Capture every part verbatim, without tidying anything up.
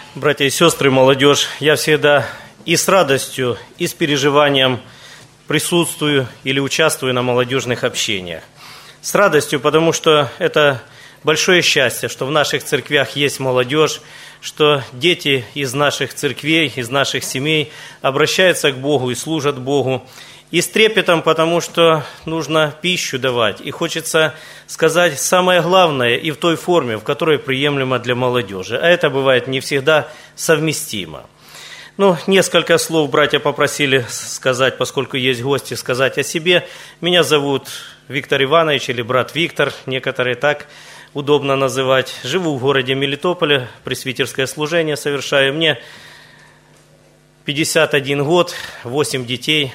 Братья и сестры, молодежь, я всегда и с радостью, и с переживанием присутствую или участвую на молодежных общениях. С радостью, потому что это большое счастье, что в наших церквях есть молодежь, что дети из наших церквей, из наших семей обращаются к Богу и служат Богу. И с трепетом, потому что нужно пищу давать. И хочется сказать самое главное и в той форме, в которой приемлемо для молодежи. А это бывает не всегда совместимо. Ну, несколько слов братья попросили сказать, поскольку есть гости, сказать о себе. Меня зовут Виктор Иванович или брат Виктор, некоторые так удобно называть. Живу в городе Мелитополе, пресвитерское служение совершаю. Мне пятьдесят один год, восемь детей.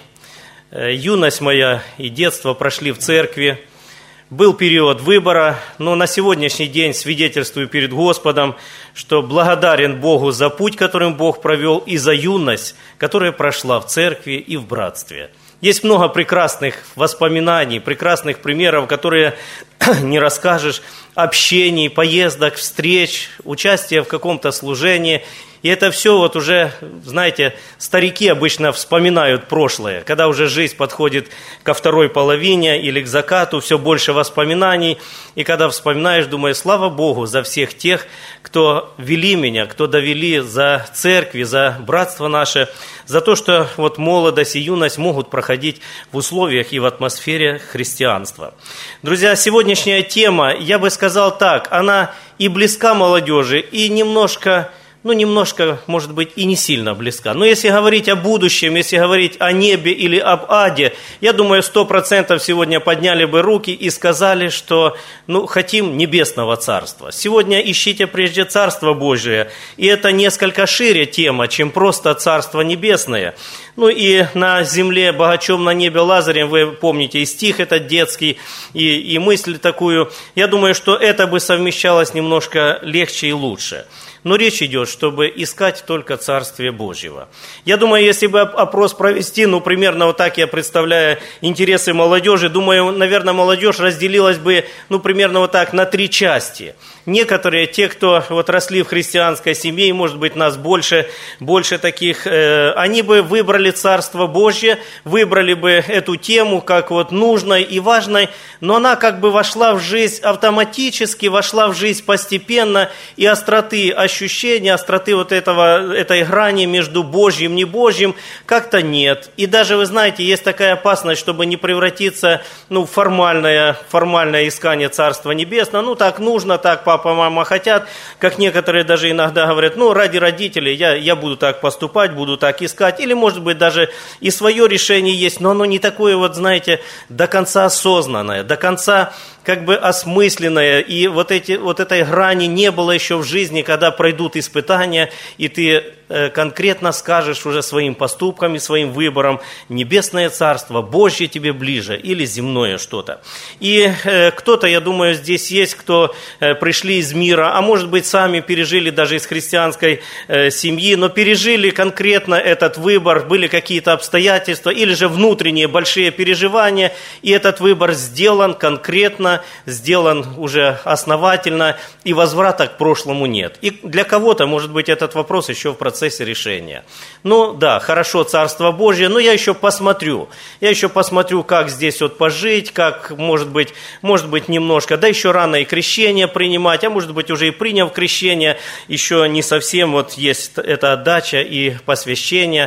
Юность моя и детство прошли в церкви. Был период выбора, но на сегодняшний день свидетельствую перед Господом, что благодарен Богу за путь, которым Бог провел, и за юность, которая прошла в церкви и в братстве. Есть много прекрасных воспоминаний, прекрасных примеров, которые не расскажешь, общений, поездок, встреч, участия в каком-то служении. И это все вот уже, знаете, старики обычно вспоминают прошлое. Когда уже жизнь подходит ко второй половине или к закату, все больше воспоминаний. И когда вспоминаешь, думаешь, слава Богу за всех тех, кто вели меня, кто довели за церкви, за братство наше, за то, что вот молодость и юность могут проходить в условиях и в атмосфере христианства. Друзья, сегодняшняя тема, я бы сказал так, она и близка молодежи, и немножко... ну, немножко, может быть, и не сильно близка. Но если говорить о будущем, если говорить о небе или об аде, я думаю, сто процентов сегодня подняли бы руки и сказали, что, ну, хотим небесного царства. Сегодня ищите прежде Царство Божие, и это несколько шире тема, чем просто Царство Небесное. Ну, и на земле богачом, на небе Лазарем, вы помните и стих этот детский, и, и мысль такую. Я думаю, что это бы совмещалось немножко легче и лучше. Но речь идет, чтобы искать только Царствие Божьего. Я думаю, если бы опрос провести, ну, примерно вот так я представляю интересы молодежи, думаю, наверное, молодежь разделилась бы, ну, примерно вот так на три части. Некоторые, те, кто вот росли в христианской семье, и, может быть, нас больше, больше таких, э, они бы выбрали Царство Божье, выбрали бы эту тему как вот нужной и важной, но она как бы вошла в жизнь автоматически, вошла в жизнь постепенно, и остроты ощущения, остроты вот этого, этой грани между Божьим и небожьим как-то нет. И даже, вы знаете, есть такая опасность, чтобы не превратиться, ну, в формальное, формальное искание Царства Небесного. Ну, так нужно, так папа, мама хотят, как некоторые даже иногда говорят, ну, ради родителей я, я буду так поступать, буду так искать. Или, может быть, даже и свое решение есть, но оно не такое, вот, знаете, до конца осознанное, до конца как бы осмысленное. И вот, эти, вот этой грани не было еще в жизни, когда пройдут испытания, и ты э, конкретно скажешь уже своим поступкам и своим выбором, небесное царство, Божье тебе ближе или земное что-то. И э, кто-то, я думаю, здесь есть, кто э, пришли из мира, а может быть, сами пережили даже из христианской э, семьи, но пережили конкретно этот выбор, были какие-то обстоятельства или же внутренние большие переживания, и этот выбор сделан конкретно, сделан уже основательно, и возврата к прошлому нет. И для кого-то, может быть, этот вопрос еще в процессе решения. Ну да, хорошо, Царство Божье, но я еще посмотрю. Я еще посмотрю, как здесь вот пожить, как, может быть, может быть, немножко, да еще рано и крещение принимать, а может быть, уже и приняв крещение, еще не совсем вот есть эта отдача и посвящение,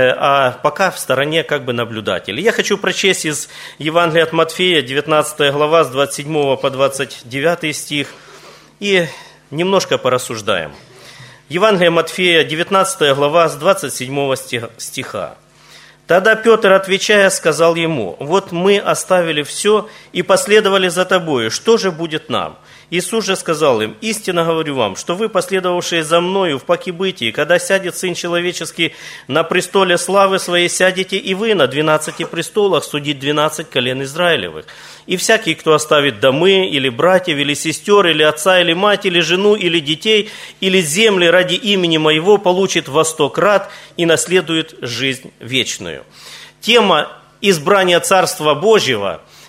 а пока в стороне как бы наблюдатель. Я хочу прочесть из Евангелия от Матфея, девятнадцатая глава, с двадцать седьмого по двадцать девятый стих, и немножко порассуждаем. Евангелие Матфея, девятнадцатая глава, с двадцать седьмого стиха. «Тогда Петр, отвечая, сказал ему, вот мы оставили все и последовали за тобою, что же будет нам? Иисус же сказал им, истинно говорю вам, что вы, последовавшие за мною в покибытии, когда сядет Сын Человеческий на престоле славы своей, сядете и вы на двенадцати престолах судить двенадцать колен Израилевых. И всякий, кто оставит домы, или братьев, или сестер, или отца, или мать, или жену, или детей, или земли ради имени моего, получит во сто крат и наследует жизнь вечную». Тема избрания Царства Божьего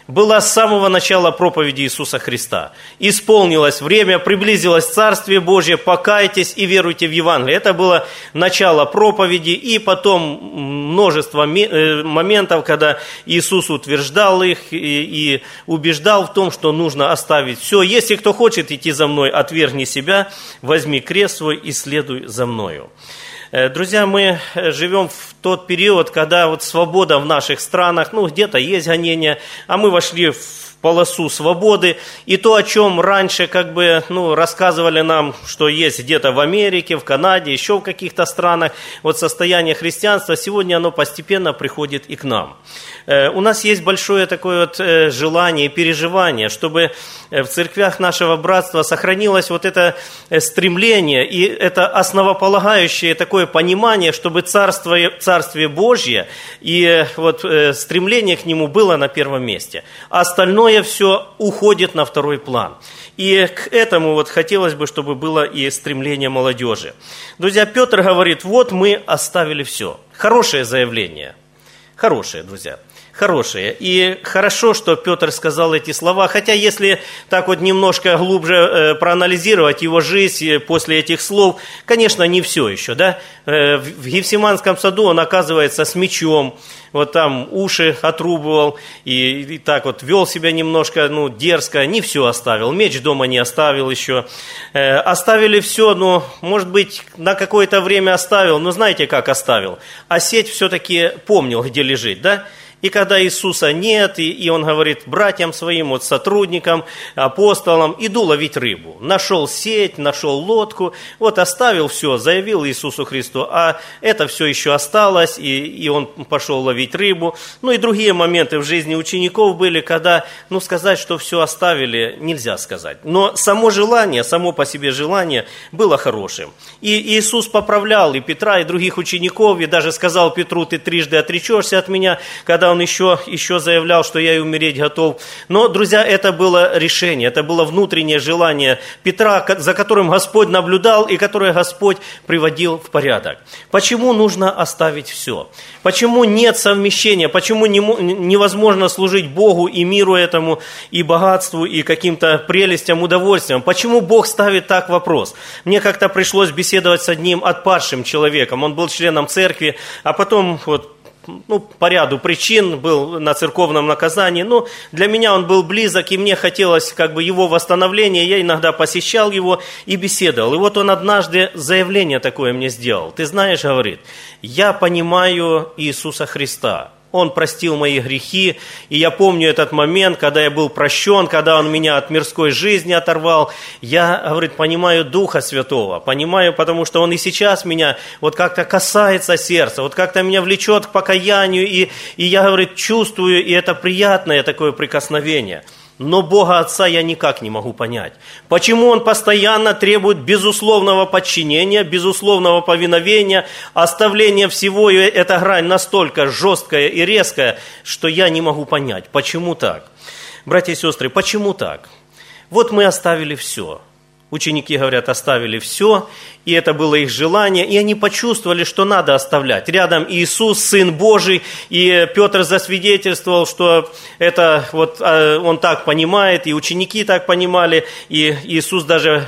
была с самого начала проповеди Иисуса Христа. Исполнилось время, приблизилось Царствие Божье, покайтесь и веруйте в Евангелие. Это было начало проповеди, и потом множество моментов, когда Иисус утверждал их и убеждал в том, что нужно оставить все. Если кто хочет идти за мной, отвергни себя, возьми крест свой и следуй за мною. Друзья, мы живем в тот период, когда вот свобода в наших странах, ну где-то есть гонения, а мы вошли в полосу свободы, и то, о чем раньше как бы ну, рассказывали нам, что есть где-то в Америке, в Канаде, еще в каких-то странах, вот состояние христианства, сегодня оно постепенно приходит и к нам. У нас есть большое такое вот желание и переживание, чтобы в церквях нашего братства сохранилось вот это стремление и это основополагающее такое понимание, чтобы царствие, царствие Божье и вот стремление к нему было на первом месте. А остальное все уходит на второй план. И к этому вот хотелось бы, чтобы было и стремление молодежи. Друзья, Петр говорит, вот мы оставили все. Хорошее заявление. Хорошее, друзья. Хорошие. И хорошо, что Петр сказал эти слова, хотя если так вот немножко глубже э, проанализировать его жизнь после этих слов, конечно, не все еще, да. Э, в Гефсиманском саду он оказывается с мечом, вот там уши отрубывал и, и так вот вел себя немножко, ну, дерзко, не все оставил, меч дома не оставил еще. Э, оставили все, ну, может быть, на какое-то время оставил, но знаете, как оставил? А сеть все-таки помнил, где лежит, да. И когда Иисуса нет, и, и он говорит братьям своим, вот сотрудникам, апостолам, иду ловить рыбу. Нашел сеть, нашел лодку, вот оставил все, заявил Иисусу Христу, а это все еще осталось, и, и он пошел ловить рыбу. Ну и другие моменты в жизни учеников были, когда, ну сказать, что все оставили, нельзя сказать. Но само желание, само по себе желание было хорошим. И Иисус поправлял и Петра, и других учеников, и даже сказал Петру, ты трижды отречешься от меня, когда он еще, еще заявлял, что я и умереть готов. Но, друзья, это было решение, это было внутреннее желание Петра, за которым Господь наблюдал и которое Господь приводил в порядок. Почему нужно оставить все? Почему нет совмещения? Почему не, невозможно служить Богу и миру этому, и богатству, и каким-то прелестям, удовольствиям? Почему Бог ставит так вопрос? Мне как-то пришлось беседовать с одним отпадшим человеком. Он был членом церкви, а потом вот ну, по ряду причин был на церковном наказании. Но для меня он был близок, и мне хотелось как бы его восстановления. Я иногда посещал его и беседовал. И вот он однажды заявление такое мне сделал. Ты знаешь, говорит, я понимаю Иисуса Христа. Он простил мои грехи, и я помню этот момент, когда я был прощен, когда Он меня от мирской жизни оторвал. Я, говорит, понимаю Духа Святого, понимаю, потому что Он и сейчас меня вот как-то касается сердца, вот как-то меня влечет к покаянию, и, и я, говорит, чувствую, и это приятное такое прикосновение. Но Бога Отца я никак не могу понять. Почему Он постоянно требует безусловного подчинения, безусловного повиновения, оставления всего, и эта грань настолько жесткая и резкая, что я не могу понять, почему так. Братья и сестры, почему так? Вот мы оставили все. Ученики, говорят, оставили все, и это было их желание, и они почувствовали, что надо оставлять. Рядом Иисус, Сын Божий, и Петр засвидетельствовал, что это вот он так понимает, и ученики так понимали, и Иисус даже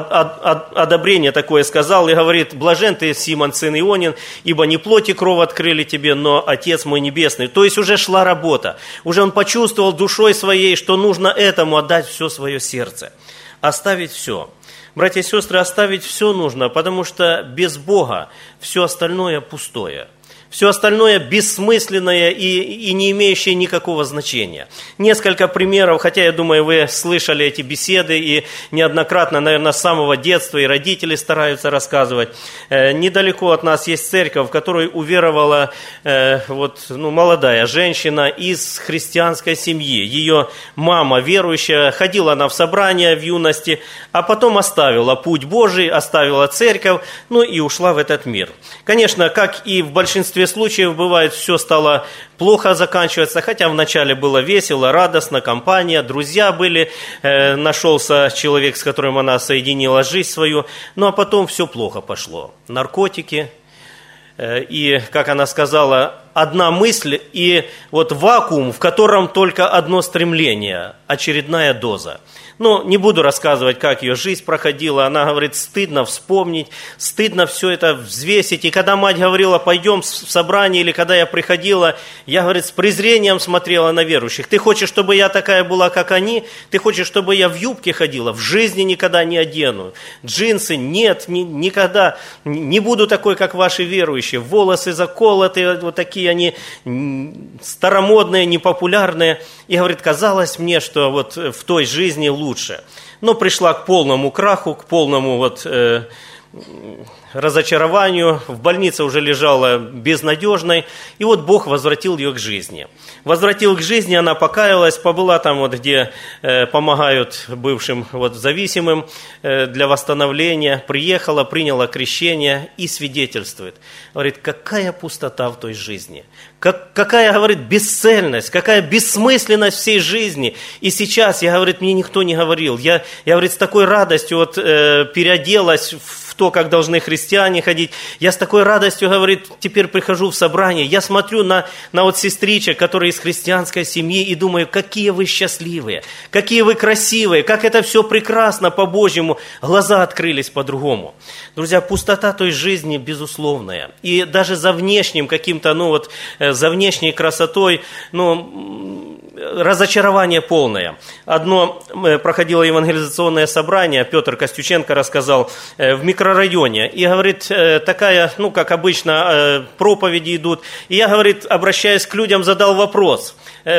одобрение такое сказал, и говорит, блажен ты, Симон, сын Ионин, ибо не плоть и кровь открыли тебе, но Отец мой Небесный. То есть уже шла работа, уже он почувствовал душой своей, что нужно этому отдать все свое сердце. Оставить все. Братья и сестры, оставить все нужно, потому что без Бога все остальное пустое. Все остальное бессмысленное и, и не имеющее никакого значения. Несколько примеров, хотя я думаю, вы слышали эти беседы и неоднократно, наверное, с самого детства и родители стараются рассказывать. Э, недалеко от нас есть церковь, в которой уверовала э, вот, ну, молодая женщина из христианской семьи. Ее мама верующая, ходила она в собрания в юности, а потом оставила путь Божий, оставила церковь, ну и ушла в этот мир. Конечно, как и в большинстве случаев бывает, все стало плохо заканчиваться, хотя вначале было весело, радостно, компания, друзья были, э, нашелся человек, с которым она соединила жизнь свою, ну а потом все плохо пошло. Наркотики, э, и, как она сказала, одна мысль и вот вакуум, в котором только одно стремление, очередная доза. Ну, не буду рассказывать, как ее жизнь проходила. Она говорит, стыдно вспомнить, стыдно все это взвесить. И когда мать говорила, пойдем в собрание, или когда я приходила, я, говорит, с презрением смотрела на верующих. Ты хочешь, чтобы я такая была, как они? Ты хочешь, чтобы я в юбке ходила? В жизни никогда не одену. Джинсы? Нет, ни, никогда. Не буду такой, как ваши верующие. Волосы заколотые, вот такие они старомодные, непопулярные. И, говорит, казалось мне, что вот в той жизни лучше. Лучше. Но пришла к полному краху, к полному вот, э, разочарованию. В больнице уже лежала безнадежной. И вот Бог возвратил ее к жизни. Возвратил к жизни, она покаялась, побыла там, вот, где э, помогают бывшим вот, зависимым э, для восстановления. Приехала, приняла крещение и свидетельствует. Говорит, какая пустота в той жизни. Как, какая, говорит, бесцельность, какая бессмысленность всей жизни. И сейчас, я, говорит, мне никто не говорил. Я, я говорит, с такой радостью вот, э, переоделась в то, как должны христиане ходить. Я с такой радостью, говорит, теперь прихожу в собрание. Я смотрю на, на вот сестричек, которые из христианской семьи, и думаю, какие вы счастливые, какие вы красивые, как это все прекрасно по-божьему. Глаза открылись по-другому. Друзья, пустота той жизни безусловная. И даже за внешним каким-то, ну вот, за внешней красотой, ну, разочарование полное. Одно проходило евангелизационное собрание, Петр Костюченко рассказал, в микрорайоне. И, говорит, такая, ну, как обычно, проповеди идут. И я, говорит, обращаясь к людям, задал вопрос.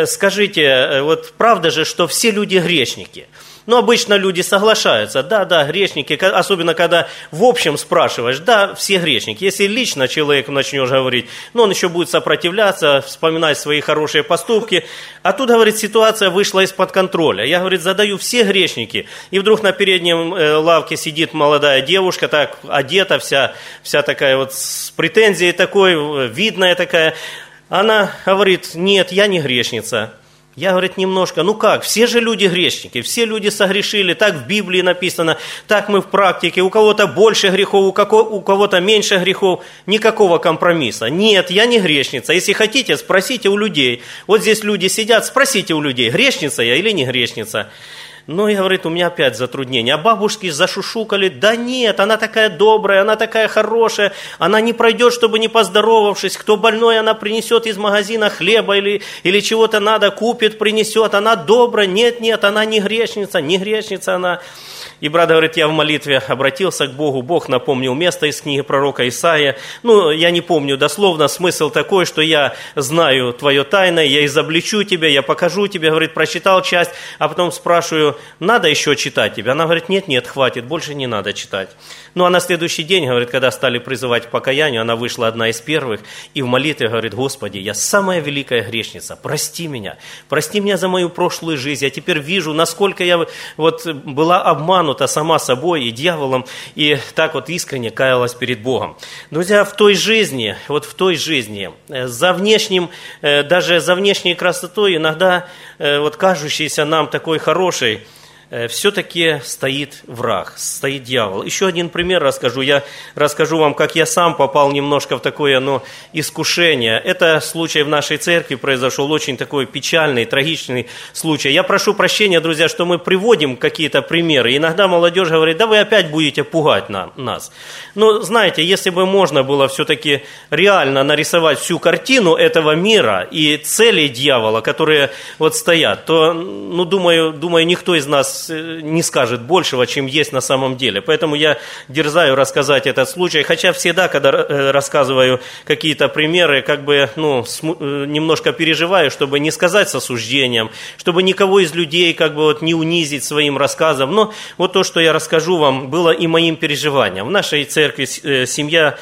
Скажите, вот правда же, что все люди грешники? Ну, обычно люди соглашаются, да, да, грешники, особенно когда в общем спрашиваешь, да, все грешники. Если лично человеку начнешь говорить, ну, он еще будет сопротивляться, вспоминать свои хорошие поступки. А тут, говорит, ситуация вышла из-под контроля. Я, говорит, задаю, все грешники. И вдруг на переднем лавке сидит молодая девушка, так одета, вся, вся такая вот с претензией такой, видная такая. Она говорит, нет, я не грешница. Я, говорит, немножко, ну как, все же люди грешники, все люди согрешили, так в Библии написано, так мы в практике, у кого-то больше грехов, у кого-то меньше грехов, никакого компромисса. Нет, я не грешница, если хотите, спросите у людей. Вот здесь люди сидят, спросите у людей, грешница я или не грешница. Ну, и, говорит, у меня опять затруднение. А бабушки зашушукали, да нет, она такая добрая, она такая хорошая, она не пройдет, чтобы не поздоровавшись. Кто больной, она принесет из магазина хлеба или, или чего-то надо, купит, принесет. Она добрая, нет, нет, она не грешница, не грешница она. И брат говорит, я в молитве обратился к Богу, Бог напомнил место из книги пророка Исаия. Ну, я не помню дословно, смысл такой, что я знаю твое тайное, я изобличу тебя, я покажу тебе, говорит, прочитал часть, а потом спрашиваю, надо еще читать тебе? Она говорит, нет, нет, хватит, больше не надо читать. Ну, а на следующий день, говорит, когда стали призывать к покаянию, она вышла одна из первых, и в молитве говорит, Господи, я самая великая грешница, прости меня, прости меня за мою прошлую жизнь, я теперь вижу, насколько я вот была обманута сама собой и дьяволом, и так вот искренне каялась перед Богом. Друзья, в той жизни, вот в той жизни, за внешним, даже за внешней красотой, иногда вот кажущейся нам такой хорошей, все-таки стоит враг, стоит дьявол. Еще один пример расскажу. Я расскажу вам, как я сам попал немножко в такое ну, искушение. Это случай в нашей церкви произошел, очень такой печальный, трагичный случай. Я прошу прощения, друзья, что мы приводим какие-то примеры. Иногда молодежь говорит, да вы опять будете пугать нам, нас. Но знаете, если бы можно было все-таки реально нарисовать всю картину этого мира и целей дьявола, которые вот стоят, то, ну, думаю, думаю, никто из нас не скажет большего, чем есть на самом деле. Поэтому я дерзаю рассказать этот случай, хотя всегда, когда рассказываю какие-то примеры, как бы, ну, немножко переживаю, чтобы не сказать с осуждением, чтобы никого из людей как бы вот не унизить своим рассказом. Но вот то, что я расскажу вам, было и моим переживанием. В нашей церкви семья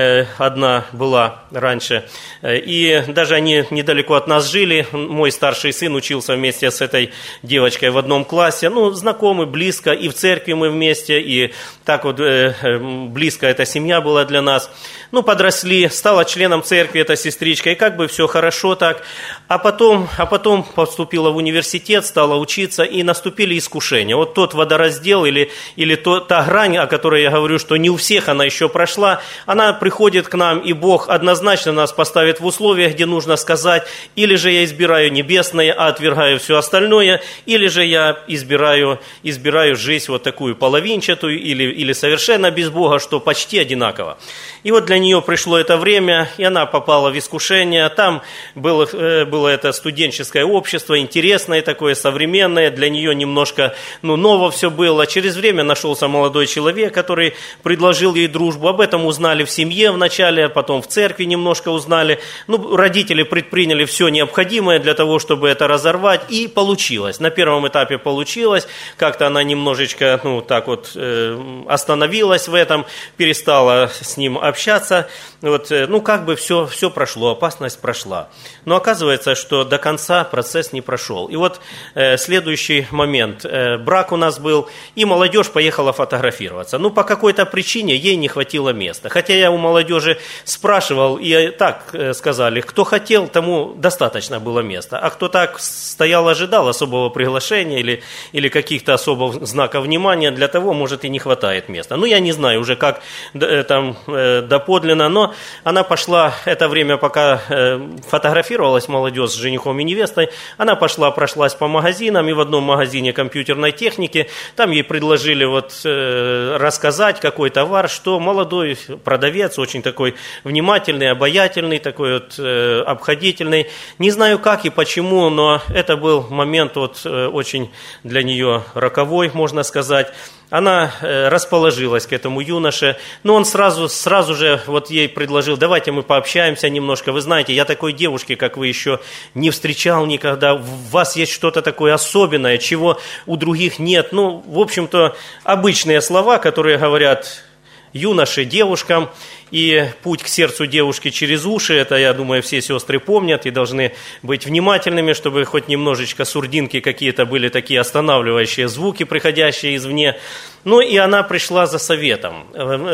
одна была раньше, и даже они недалеко от нас жили. Мой старший сын учился вместе с этой девочкой в одном классе. Ну, знакомы, близко, и в церкви мы вместе, и так вот э, близко эта семья была для нас. Ну, подросли, стала членом церкви эта сестричка, и как бы все хорошо так. А потом, а потом поступила в университет, стала учиться, и наступили искушения. Вот тот водораздел или, или то, та грань, о которой я говорю, что не у всех она еще прошла, она приходит к нам, и Бог однозначно нас поставит в условия, где нужно сказать, или же я избираю небесное, а отвергаю все остальное, или же я избираю, избираю жизнь вот такую половинчатую, или, или совершенно без Бога, что почти одинаково. И вот для нее пришло это время, и она попала в искушение. Там было, было это студенческое общество, интересное такое, современное, для нее немножко ну, ново все было. Через время нашелся молодой человек, который предложил ей дружбу. Об этом узнали в семье вначале, потом в церкви немножко узнали. Ну, родители предприняли все необходимое для того, чтобы это разорвать, и получилось. На первом этапе получилось, как-то она немножечко ну, так вот, э, остановилась в этом, перестала с ним общаться. Вот, ну, как бы все, все прошло, опасность прошла. Но оказывается, что до конца процесс не прошел. И вот э, следующий момент. Э, брак у нас был, и молодежь поехала фотографироваться. Ну, по какой-то причине ей не хватило места. Хотя я у молодежи спрашивал, и так э, сказали, кто хотел, тому достаточно было места. А кто так стоял, ожидал особого приглашения или, или каких-то особых знаков внимания, для того, может, и не хватает места. Ну, я не знаю уже, как э, там э, доподлинно, но она пошла, это время, пока э, фотографировалась молодежь с женихом и невестой, она пошла, прошлась по магазинам, и в одном магазине компьютерной техники, там ей предложили вот, э, рассказать какой товар, что молодой продавец, очень такой внимательный, обаятельный, такой вот, э, обходительный. Не знаю как и почему, но это был момент вот, э, очень для нее роковой, можно сказать. Она э, расположилась к этому юноше, но он сразу, сразу же вот ей предложил, давайте мы пообщаемся немножко. Вы знаете, я такой девушки, как вы, еще не встречал никогда. В вас есть что-то такое особенное, чего у других нет. Ну, в общем-то, обычные слова, которые говорят юноше, девушкам. И путь к сердцу девушки через уши, это, я думаю, все сестры помнят и должны быть внимательными, чтобы хоть немножечко сурдинки какие-то были такие останавливающие звуки, приходящие извне. Ну и она пришла за советом.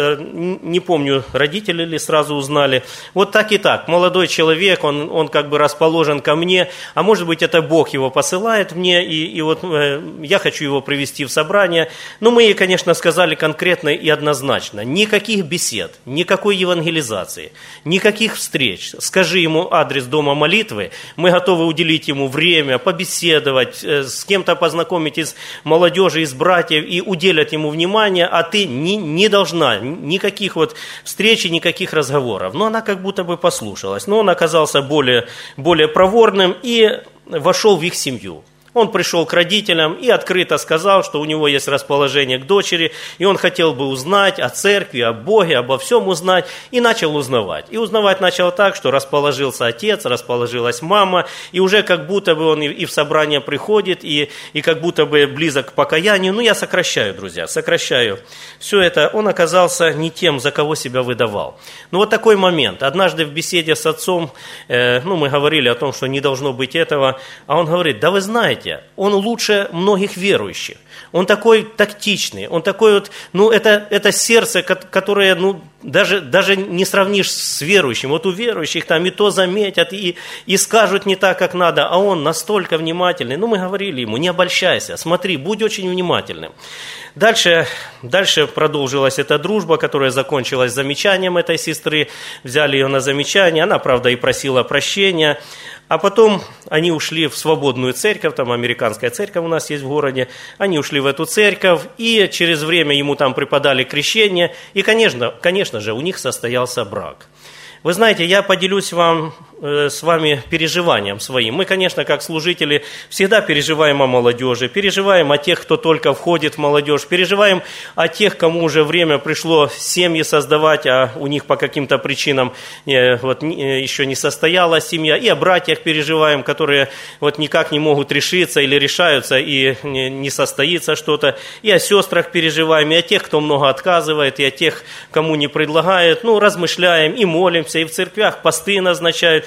Не помню, родители ли сразу узнали. Вот так и так. Молодой человек, он, он как бы расположен ко мне, а может быть, это Бог его посылает мне, и, и вот я хочу его привести в собрание. Но мы ей, конечно, сказали конкретно и однозначно. Никаких бесед, никакой евангелизации, никаких встреч. Скажи ему адрес дома молитвы, мы готовы уделить ему время, побеседовать, с кем-то познакомить из молодежи, из братьев и уделять ему внимание, а ты не, не должна никаких вот встреч и никаких разговоров. Но она как будто бы послушалась. Но он оказался более, более проворным и вошел в их семью. Он пришел к родителям и открыто сказал, что у него есть расположение к дочери, и он хотел бы узнать о церкви, о Боге, обо всем узнать, и начал узнавать. И узнавать начал так, что расположился отец, расположилась мама, и уже как будто бы он и в собрание приходит, и, и как будто бы близок к покаянию. Ну, я сокращаю, друзья, сокращаю. Все это он оказался не тем, за кого себя выдавал. Ну, вот такой момент. Однажды в беседе с отцом, э, ну, мы говорили о том, что не должно быть этого, а он говорит, да вы знаете, он лучше многих верующих. Он такой тактичный, он такой вот, ну, это, это сердце, которое, ну, даже, даже не сравнишь с верующим. Вот у верующих там и то заметят, и, и скажут не так, как надо, а он настолько внимательный. Ну, мы говорили ему, не обольщайся, смотри, будь очень внимательным. Дальше, дальше продолжилась эта дружба, которая закончилась замечанием этой сестры. Взяли ее на замечание, она, правда, и просила прощения. А потом они ушли в свободную церковь, там американская церковь у нас есть в городе, они ушли в эту церковь, и через время ему там преподали крещение, и, конечно, конечно же, у них состоялся брак. Вы знаете, я поделюсь вам, э, с вами переживанием своим. Мы, конечно, как служители, всегда переживаем о молодежи, переживаем о тех, кто только входит в молодежь, переживаем о тех, кому уже время пришло семьи создавать, а у них по каким-то причинам э, вот, э, еще не состоялась семья, и о братьях переживаем, которые вот никак не могут решиться или решаются, и не, не состоится что-то, и о сестрах переживаем, и о тех, кто много отказывает, и о тех, кому не предлагают, ну, размышляем и молимся, и в церквях посты назначают.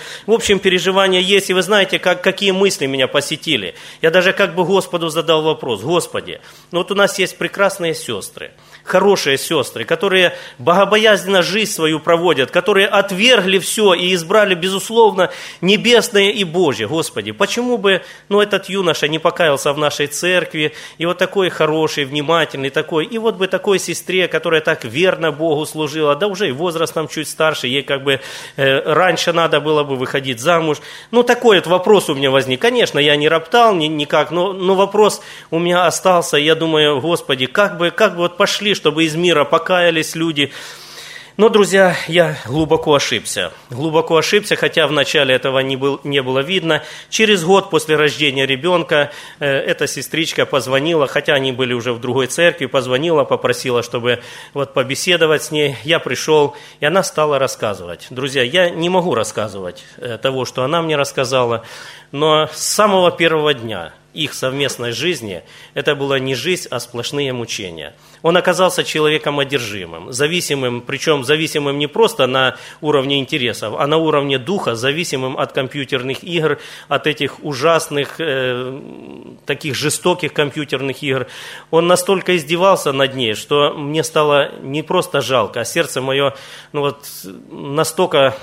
В общем, переживания есть. И вы знаете, как, какие мысли меня посетили. Я даже как бы Господу задал вопрос. Господи, ну вот у нас есть прекрасные сестры, хорошие сестры, которые богобоязненно жизнь свою проводят, которые отвергли все и избрали, безусловно, небесное и Божье. Господи, почему бы ну, этот юноша не покаялся в нашей церкви, и вот такой хороший, внимательный такой, и вот бы такой сестре, которая так верно Богу служила, да уже и возрастом чуть старше, ей как бы э, раньше надо было бы выходить замуж. Ну, такой вот вопрос у меня возник. Конечно, я не роптал ни, никак, но, но вопрос у меня остался, и я думаю, Господи, как бы, как бы вот пошли, чтобы из мира покаялись люди. Но, друзья, я глубоко ошибся. Глубоко ошибся, хотя вначале этого не, был, не было видно. Через год после рождения ребенка э, эта сестричка позвонила, хотя они были уже в другой церкви, позвонила, попросила, чтобы вот, побеседовать с ней. Я пришел, и она стала рассказывать. Друзья, я не могу рассказывать э, того, что она мне рассказала, но с самого первого дня их совместной жизни это была не жизнь, а сплошные мучения. Он оказался человеком одержимым, зависимым, причем зависимым не просто на уровне интересов, а на уровне духа, зависимым от компьютерных игр, от этих ужасных, э, таких жестоких компьютерных игр. Он настолько издевался над ней, что мне стало не просто жалко, а сердце мое ну вот, настолько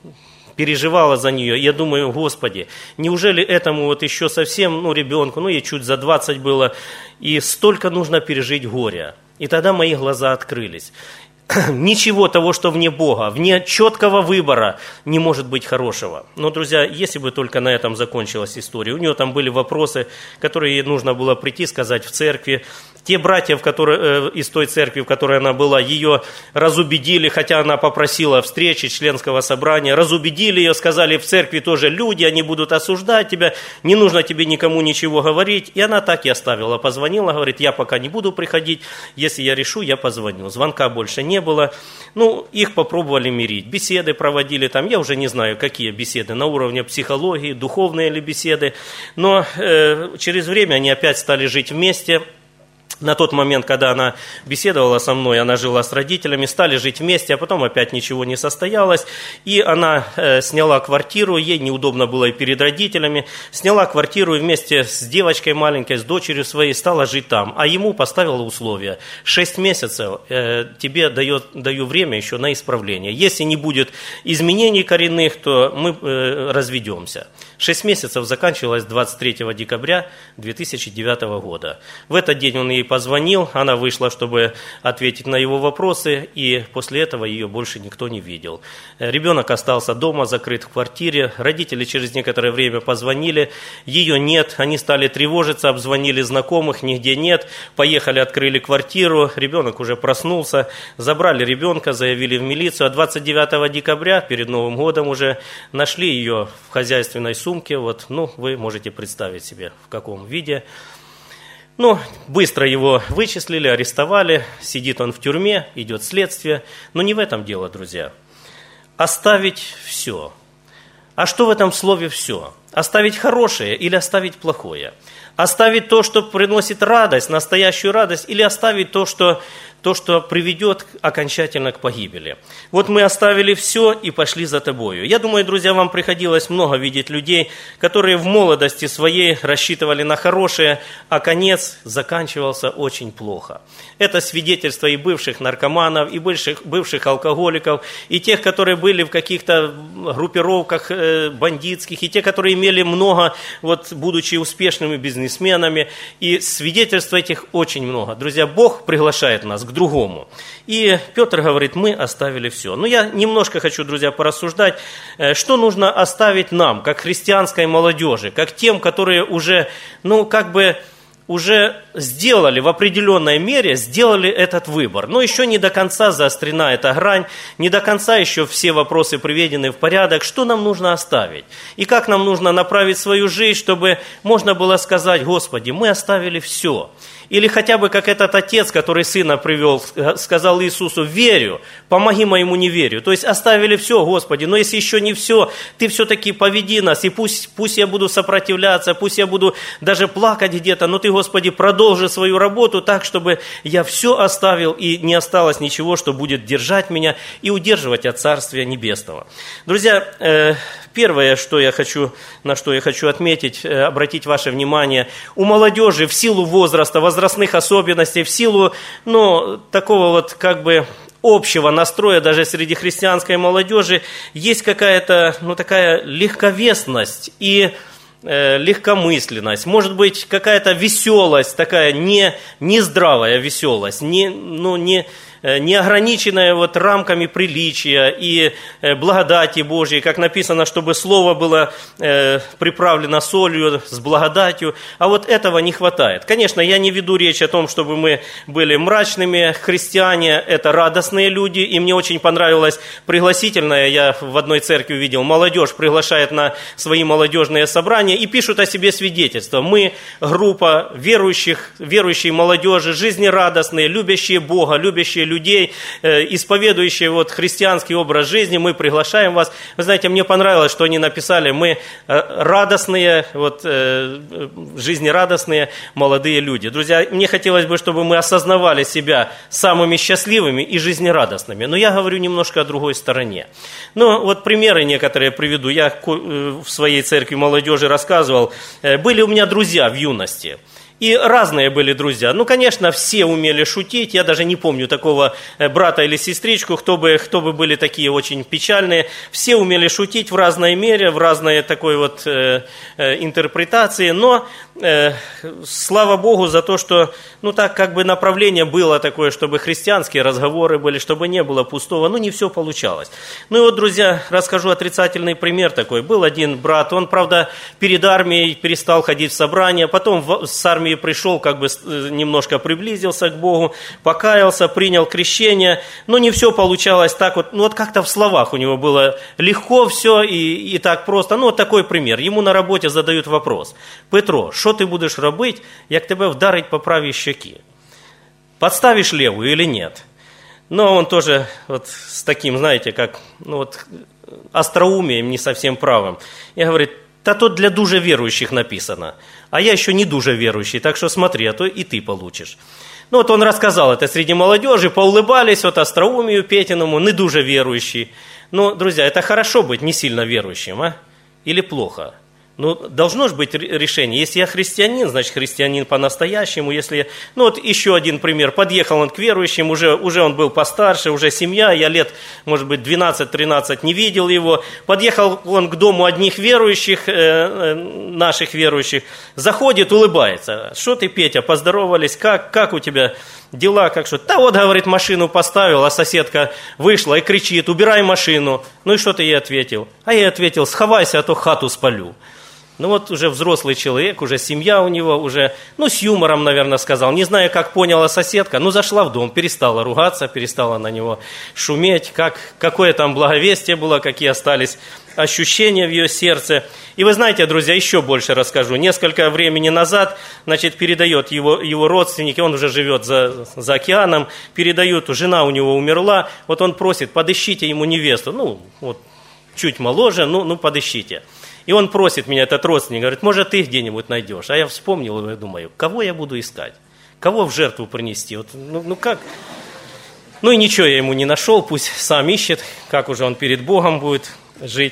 переживала за нее. Я думаю, Господи, неужели этому вот еще совсем, ну, ребенку, ну, ей чуть за двадцать было, и столько нужно пережить горя. И тогда мои глаза открылись. Ничего того, что вне Бога, вне четкого выбора не может быть хорошего. Но, друзья, если бы только на этом закончилась история. У нее там были вопросы, которые ей нужно было прийти, сказать в церкви. Те братья, в которые, э, из той церкви, в которой она была, ее разубедили, хотя она попросила встречи членского собрания, разубедили ее, сказали, в церкви тоже люди, они будут осуждать тебя, не нужно тебе никому ничего говорить. И она так и оставила, позвонила, говорит, я пока не буду приходить, если я решу, я позвоню. Звонка больше не было. Ну, их попробовали мирить, беседы проводили там, я уже не знаю, какие беседы, на уровне психологии, духовные ли беседы, но э, через время они опять стали жить вместе. На тот момент, когда она беседовала со мной, она жила с родителями, стали жить вместе, а потом опять ничего не состоялось. И она э, сняла квартиру, ей неудобно было и перед родителями, сняла квартиру и вместе с девочкой маленькой, с дочерью своей стала жить там. А ему поставила условия. Шесть месяцев э, тебе дает, даю время еще на исправление. Если не будет изменений коренных, то мы э, разведемся. Шесть месяцев заканчивалось двадцать третьего декабря две тысячи девятого года. В этот день он ей позвонил, она вышла, чтобы ответить на его вопросы, и после этого ее больше никто не видел. Ребенок остался дома, закрыт в квартире, родители через некоторое время позвонили, ее нет, они стали тревожиться, обзвонили знакомых, нигде нет, поехали, открыли квартиру, ребенок уже проснулся, забрали ребенка, заявили в милицию, а двадцать девятого декабря, перед Новым годом уже, нашли ее в хозяйственной сумке, вот, ну, вы можете представить себе, в каком виде. Ну, быстро его вычислили, арестовали, сидит он в тюрьме, идет следствие. Но не в этом дело, друзья. Оставить все. А что в этом слове «все»? Оставить хорошее или оставить плохое? Оставить то, что приносит радость, настоящую радость, или оставить то, что, то, что приведет окончательно к погибели? Вот мы оставили все и пошли за тобою. Я думаю, друзья, вам приходилось много видеть людей, которые в молодости своей рассчитывали на хорошее, а конец заканчивался очень плохо. Это свидетельство и бывших наркоманов, и бывших, бывших алкоголиков, и тех, которые были в каких-то группировках э, бандитских, и те, которые имели много, вот, будучи успешными бизнесменами, и свидетельств этих очень много. Друзья, Бог приглашает нас к другому. И Петр говорит, мы оставили все. Но я немножко хочу, друзья, порассуждать, что нужно оставить нам, как христианской молодежи, как тем, которые уже, ну, как бы, уже сделали в определенной мере, сделали этот выбор. Но еще не до конца заострена эта грань, не до конца еще все вопросы приведены в порядок. Что нам нужно оставить? И как нам нужно направить свою жизнь, чтобы можно было сказать, Господи, мы оставили все. Или хотя бы как этот отец, который сына привел, сказал Иисусу: верю, помоги моему неверию. То есть оставили все, Господи, но если еще не все, Ты все-таки поведи нас, и пусть, пусть я буду сопротивляться, пусть я буду даже плакать где-то, но Ты, Господи, продолжи свою работу так, чтобы я все оставил, и не осталось ничего, что будет держать меня и удерживать от Царствия Небесного. Друзья, э, первое, что я хочу, на что я хочу отметить, э, обратить ваше внимание, у молодежи в силу возраста, возрастных особенностей, в силу, ну, такого вот как бы общего настроя даже среди христианской молодежи есть какая-то, ну, такая легковесность и э, легкомысленность, может быть, какая-то веселость, такая не, не здравая веселость, не, ну, не, не ограниченная вот рамками приличия и благодати Божьей, как написано, чтобы слово было э, приправлено солью с благодатью, а вот этого не хватает. Конечно, я не веду речь о том, чтобы мы были мрачными. Христиане – это радостные люди, и мне очень понравилось пригласительное, я в одной церкви видел, молодежь приглашает на свои молодежные собрания и пишут о себе свидетельства. Мы группа верующих, верующей молодежи, жизнерадостные, любящие Бога, любящие людей, людей, исповедующие вот христианский образ жизни, мы приглашаем вас. Вы знаете, мне понравилось, что они написали: мы радостные, вот, жизнерадостные молодые люди. Друзья, мне хотелось бы, чтобы мы осознавали себя самыми счастливыми и жизнерадостными. Но я говорю немножко о другой стороне. Ну, вот примеры некоторые приведу. Я в своей церкви молодежи рассказывал. Были у меня друзья в юности. И разные были друзья. Ну, конечно, все умели шутить. Я даже не помню такого брата или сестричку, кто бы, кто бы были такие очень печальные. Все умели шутить в разной мере, в разной такой вот э, э, интерпретации. Но э, слава Богу за то, что, ну, так как бы направление было такое, чтобы христианские разговоры были, чтобы не было пустого. Ну, не все получалось. Ну, и вот, друзья, расскажу отрицательный пример такой. Был один брат, он, правда, перед армией перестал ходить в собрания, потом в, с армией пришел, как бы немножко приблизился к Богу, покаялся, принял крещение, но не все получалось так вот, ну вот как-то в словах у него было легко все и, и так просто. Ну вот такой пример. Ему на работе задают вопрос: Петро, що ти будеш робити, як тебе вдарить по правій щеки? Подставишь левую или нет? Но он тоже вот с таким, знаете, как, ну вот, остроумием, не совсем правым. И говорит: та то для дуже верующих написано, а я еще не дуже верующий, так что смотри, а то и ты получишь. Ну вот он рассказал это среди молодежи, поулыбались вот остроумию Петиному, не дуже верующий. Ну, друзья, это хорошо быть не сильно верующим, а? Или плохо? Ну, должно же быть решение. Если я христианин, значит, христианин по-настоящему. Если, ну, вот еще один пример. Подъехал он к верующим, уже, уже он был постарше, уже семья. Я лет, может быть, двенадцать-тринадцать не видел его. Подъехал он к дому одних верующих, э, наших верующих. Заходит, улыбается. Что ты, Петя, поздоровались? Как, как у тебя дела? Как что? Да вот, говорит, машину поставил, а соседка вышла и кричит: убирай машину. Ну и что ты ей ответил? А я ей ответил: сховайся, а то хату спалю. Ну вот уже взрослый человек, уже семья у него, уже, ну с юмором, наверное, сказал. Не знаю, как поняла соседка, ну зашла в дом, перестала ругаться, перестала на него шуметь. Как, какое там благовестие было, какие остались ощущения в ее сердце. И вы знаете, друзья, еще больше расскажу. Несколько времени назад, значит, передает его, его родственники, он уже живет за, за океаном, передают, жена у него умерла, вот он просит: подыщите ему невесту, ну, вот, чуть моложе, ну, ну подыщите. И он просит меня, этот родственник, говорит: может, ты где-нибудь найдешь? А я вспомнил его и думаю: кого я буду искать? Кого в жертву принести? Вот, ну, ну как? Ну и ничего я ему не нашел, пусть сам ищет, как уже он перед Богом будет жить.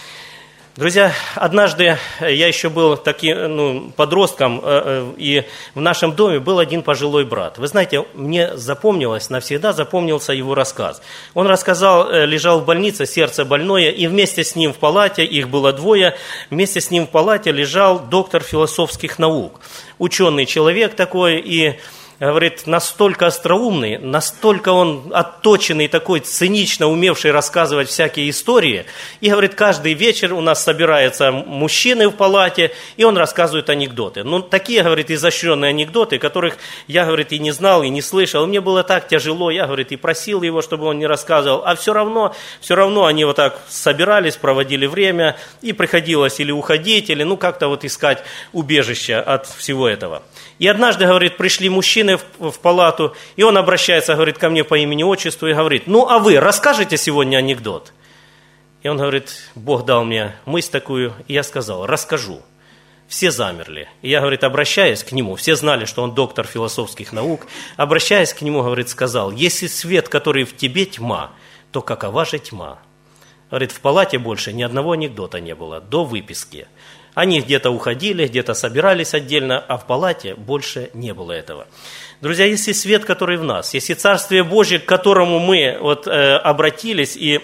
Друзья, однажды я еще был таким, ну, подростком, и в нашем доме был один пожилой брат. Вы знаете, мне запомнилось, навсегда запомнился его рассказ. Он рассказал, лежал в больнице, сердце больное, и вместе с ним в палате, их было двое, вместе с ним в палате лежал доктор философских наук. Ученый человек такой, и говорит, настолько остроумный, настолько он отточенный, такой цинично умевший рассказывать всякие истории. И, говорит, каждый вечер у нас собираются мужчины в палате, и он рассказывает анекдоты. Ну, такие, говорит, изощренные анекдоты, которых я, говорит, и не знал, и не слышал. Мне было так тяжело, я, говорит, и просил его, чтобы он не рассказывал. А все равно, все равно они вот так собирались, проводили время, и приходилось или уходить, или ну как-то вот искать убежище от всего этого. И однажды, говорит, пришли мужчины в, в палату, и он обращается, говорит, ко мне по имени-отчеству и говорит: ну а вы расскажете сегодня анекдот? И он говорит: Бог дал мне мысль такую, и я сказал: расскажу. Все замерли. И я, говорит, обращаясь к нему, все знали, что он доктор философских наук, обращаясь к нему, говорит, сказал: если свет, который в тебе тьма, то какова же тьма? Говорит, в палате больше ни одного анекдота не было до выписки. Они где-то уходили, где-то собирались отдельно, а в палате больше не было этого. Друзья, если свет, который в нас, если Царствие Божье, к которому мы вот, э, обратились и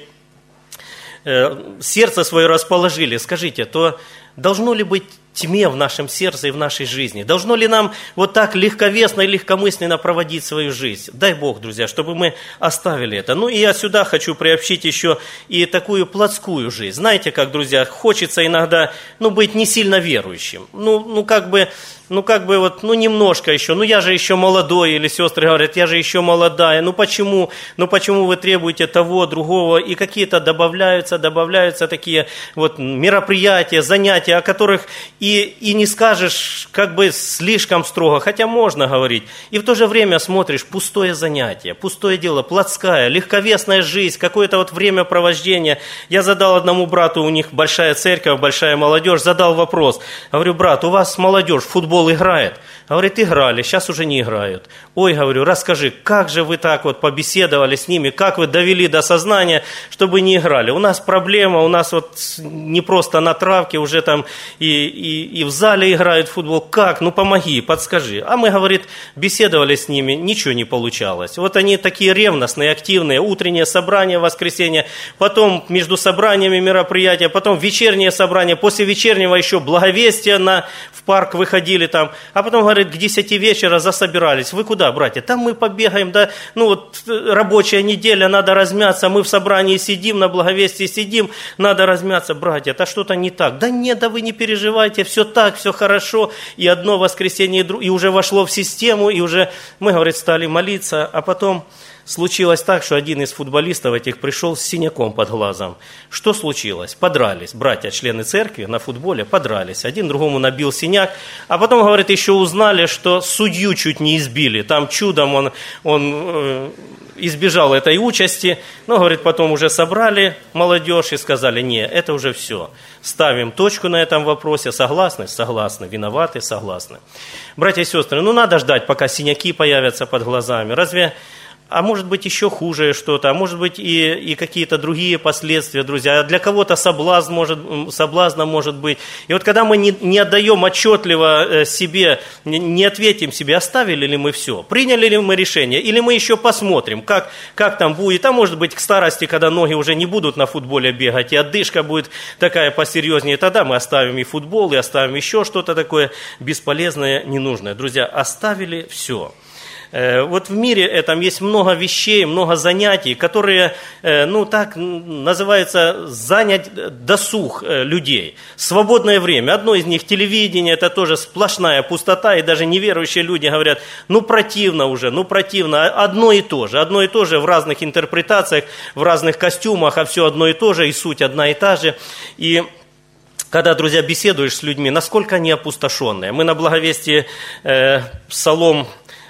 э, сердце свое расположили, скажите, то должно ли быть тьме в нашем сердце и в нашей жизни? Должно ли нам вот так легковесно и легкомысленно проводить свою жизнь? Дай Бог, друзья, чтобы мы оставили это. Ну и я сюда хочу приобщить еще и такую плотскую жизнь. Знаете, как, друзья, хочется иногда ну, быть не сильно верующим. Ну, ну как бы... Ну, как бы вот, ну, немножко еще, ну, я же еще молодой, или сестры говорят, я же еще молодая, ну, почему, ну, почему вы требуете того, другого, и какие-то добавляются, добавляются такие вот мероприятия, занятия, о которых и, и не скажешь как бы слишком строго, хотя можно говорить, и в то же время смотришь, пустое занятие, пустое дело, плотская, легковесная жизнь, какое-то вот времяпровождение. Я задал одному брату, у них большая церковь, большая молодежь, задал вопрос, говорю: брат, у вас молодежь футбол играет? Говорит, играли, сейчас уже не играют. Ой, говорю, расскажи, как же вы так вот побеседовали с ними, как вы довели до сознания, чтобы не играли? У нас проблема, у нас вот не просто на травке, уже там и, и, и в зале играют в футбол. Как? Ну помоги, подскажи. А мы, говорит, беседовали с ними, ничего не получалось. Вот они такие ревностные, активные, утреннее собрание в воскресенье, потом между собраниями мероприятия, потом вечернее собрание, после вечернего еще благовестие на, в парк выходили там, а потом, говорит, к десяти вечера засобирались. Вы куда, братья? Там мы побегаем, да, ну вот рабочая неделя, надо размяться, мы в собрании сидим, на благовестии сидим, надо размяться. Братья, это что-то не так. Да нет, да вы не переживайте, все так, все хорошо. И одно воскресенье, и уже вошло в систему, и уже мы, говорит, стали молиться, а потом... Случилось так, что один из футболистов этих пришел с синяком под глазом. Что случилось? Подрались. Братья, члены церкви на футболе подрались. Один другому набил синяк. А потом, говорит, еще узнали, что судью чуть не избили. Там чудом он, он э, избежал этой участи. Но, говорит, потом уже собрали молодежь и сказали: не, это уже все. Ставим точку на этом вопросе. Согласны? Согласны. Виноваты? Согласны. Братья и сестры, ну надо ждать, пока синяки появятся под глазами. Разве... А может быть еще хуже что-то, а может быть и, и какие-то другие последствия, друзья. Для кого-то соблазн может, соблазном может быть. И вот когда мы не, не отдаем отчетливо себе, не, не ответим себе, оставили ли мы все, приняли ли мы решение, или мы еще посмотрим, как, как там будет. А может быть к старости, когда ноги уже не будут на футболе бегать, и отдышка будет такая посерьезнее, тогда мы оставим и футбол, и оставим еще что-то такое бесполезное, ненужное. Друзья, оставили все. Вот в мире этом есть много вещей, много занятий, которые, ну так называется, занять досуг людей. Свободное время. Одно из них телевидение, это тоже сплошная пустота, и даже неверующие люди говорят: ну противно уже, ну противно. Одно и то же, одно и то же в разных интерпретациях, в разных костюмах, а все одно и то же, и суть одна и та же. И когда, друзья, беседуешь с людьми, насколько они опустошенные. Мы на благовестии э, псалом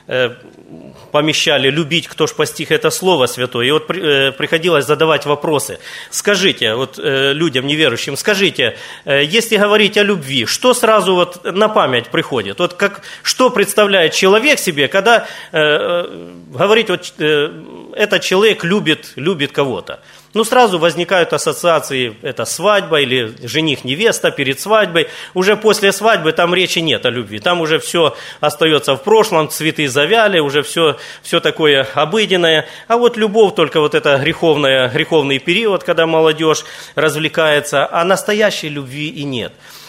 помещали «любить, кто ж постиг это слово святое». И вот при, э, приходилось задавать вопросы. Скажите, вот э, людям неверующим, скажите, э, если говорить о любви, что сразу вот на память приходит? Вот как, что представляет человек себе, когда э, э, говорить, вот э, этот человек любит, любит кого-то? Ну, сразу возникают ассоциации, это свадьба или жених-невеста перед свадьбой. Уже после свадьбы там речи нет о любви. Там уже все остается в прошлом, цветы завяли, уже все, все такое обыденное. А вот любовь, только вот это греховная, греховный период, когда молодежь развлекается, а настоящей любви и нет.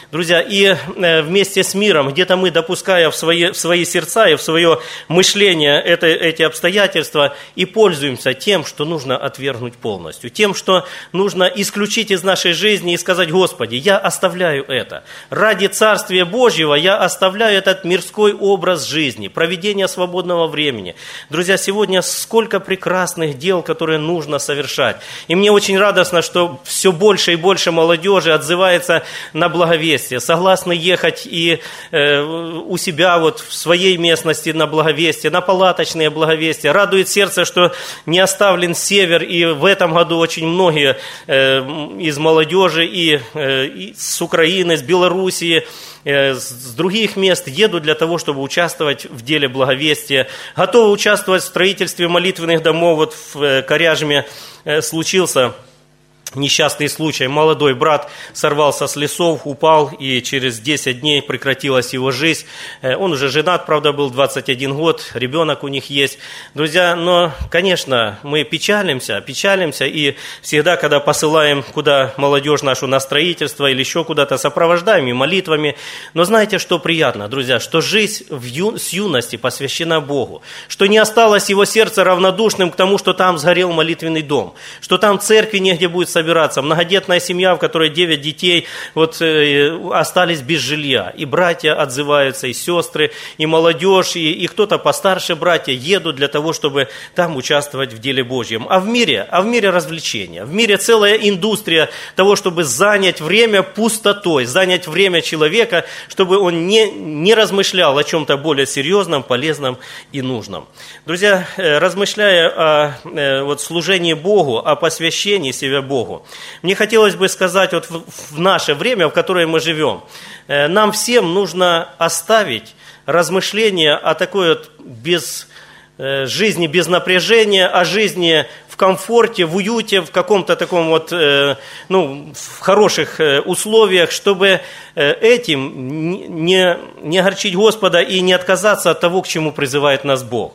Друзья, и вместе с миром, где-то мы, допуская в свои, в свои сердца и в свое мышление это, эти обстоятельства, и пользуемся тем, что нужно отвергнуть полностью, тем, что нужно исключить из нашей жизни и сказать: Господи, я оставляю это. Ради Царствия Божьего я оставляю этот мирской образ жизни, проведение свободного времени. Друзья, сегодня сколько прекрасных дел, которые нужно совершать. И мне очень радостно, что все больше и больше молодежи отзывается на благовестие, согласны ехать и э, у себя вот в своей местности на благовестие, на палаточные благовестия. Радует сердце, что не оставлен север, и в этом году очень многие э, из молодежи и, э, и с Украины, с Белоруссии, э, с других мест едут для того, чтобы участвовать в деле благовестия, готовы участвовать в строительстве молитвенных домов. Вот в э, Коряжме э, случился несчастный случай. Молодой брат сорвался с лесов, упал, и через десять дней прекратилась его жизнь. Он уже женат, правда, был двадцать один год, ребенок у них есть. Друзья, но, конечно, мы печалимся, печалимся, и всегда, когда посылаем куда молодежь нашу на строительство или еще куда-то, сопровождаем и молитвами. Но знаете, что приятно, друзья, что жизнь в ю... с юности посвящена Богу, что не осталось его сердце равнодушным к тому, что там сгорел молитвенный дом, что там церкви негде будет собираться. собираться. Многодетная семья, в которой девять детей, вот, э, остались без жилья. И братья отзываются, и сестры, и молодежь, и, и кто-то постарше братья едут для того, чтобы там участвовать в деле Божьем. А в мире, а в мире развлечения, в мире целая индустрия того, чтобы занять время пустотой, занять время человека, чтобы он не, не размышлял о чем-то более серьезном, полезном и нужном. Друзья, э, размышляя о э, вот, служении Богу, о посвящении себя Богу, мне хотелось бы сказать, вот в, в наше время, в которое мы живем, э, нам всем нужно оставить размышления о такой вот без, э, жизни без напряжения, о жизни в комфорте, в уюте, в каком-то таком вот, э, ну, в хороших э, условиях, чтобы э, этим не, не огорчить Господа и не отказаться от того, к чему призывает нас Бог.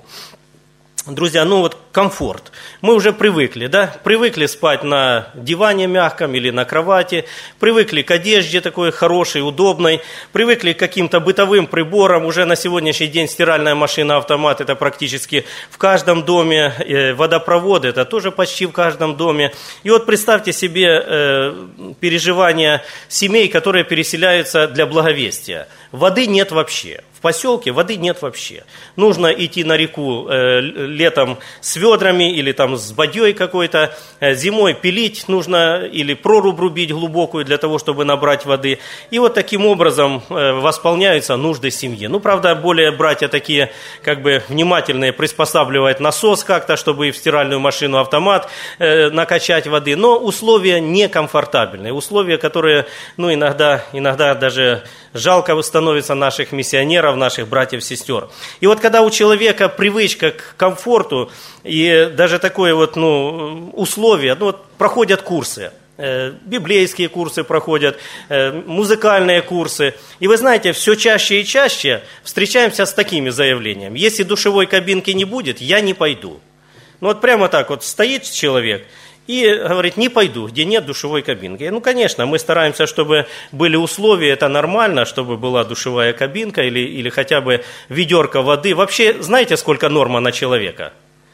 Друзья, ну вот комфорт. Мы уже привыкли, да? Привыкли спать на диване мягком или на кровати, привыкли к одежде такой хорошей, удобной, привыкли к каким-то бытовым приборам. Уже на сегодняшний день стиральная машина, автомат – это практически в каждом доме, водопроводы – это тоже почти в каждом доме. И вот представьте себе э, переживания семей, которые переселяются для благовестия. Воды нет вообще. В поселке воды нет вообще. Нужно идти на реку э, летом с ведрами или там с бадьей какой-то, э, зимой пилить нужно или прорубь рубить глубокую для того, чтобы набрать воды. И вот таким образом э, восполняются нужды семьи. Ну, правда, более братья такие как бы внимательные приспосабливают насос как-то, чтобы и в стиральную машину автомат э, накачать воды. Но условия некомфортабельные, условия, которые, ну, иногда, иногда даже жалко становится наших миссионеров, наших братьев-сестер. И вот когда у человека привычка к комфорту и даже такое вот, ну, условие, ну, вот проходят курсы, э, библейские курсы проходят, э, музыкальные курсы. И вы знаете, все чаще и чаще встречаемся с такими заявлениями. Если душевой кабинки не будет, я не пойду. Ну вот прямо так вот стоит человек и говорит: не пойду, где нет душевой кабинки. Ну, конечно, мы стараемся, чтобы были условия, это нормально, чтобы была душевая кабинка или, или хотя бы ведерко воды. Вообще, знаете, сколько норма на человека?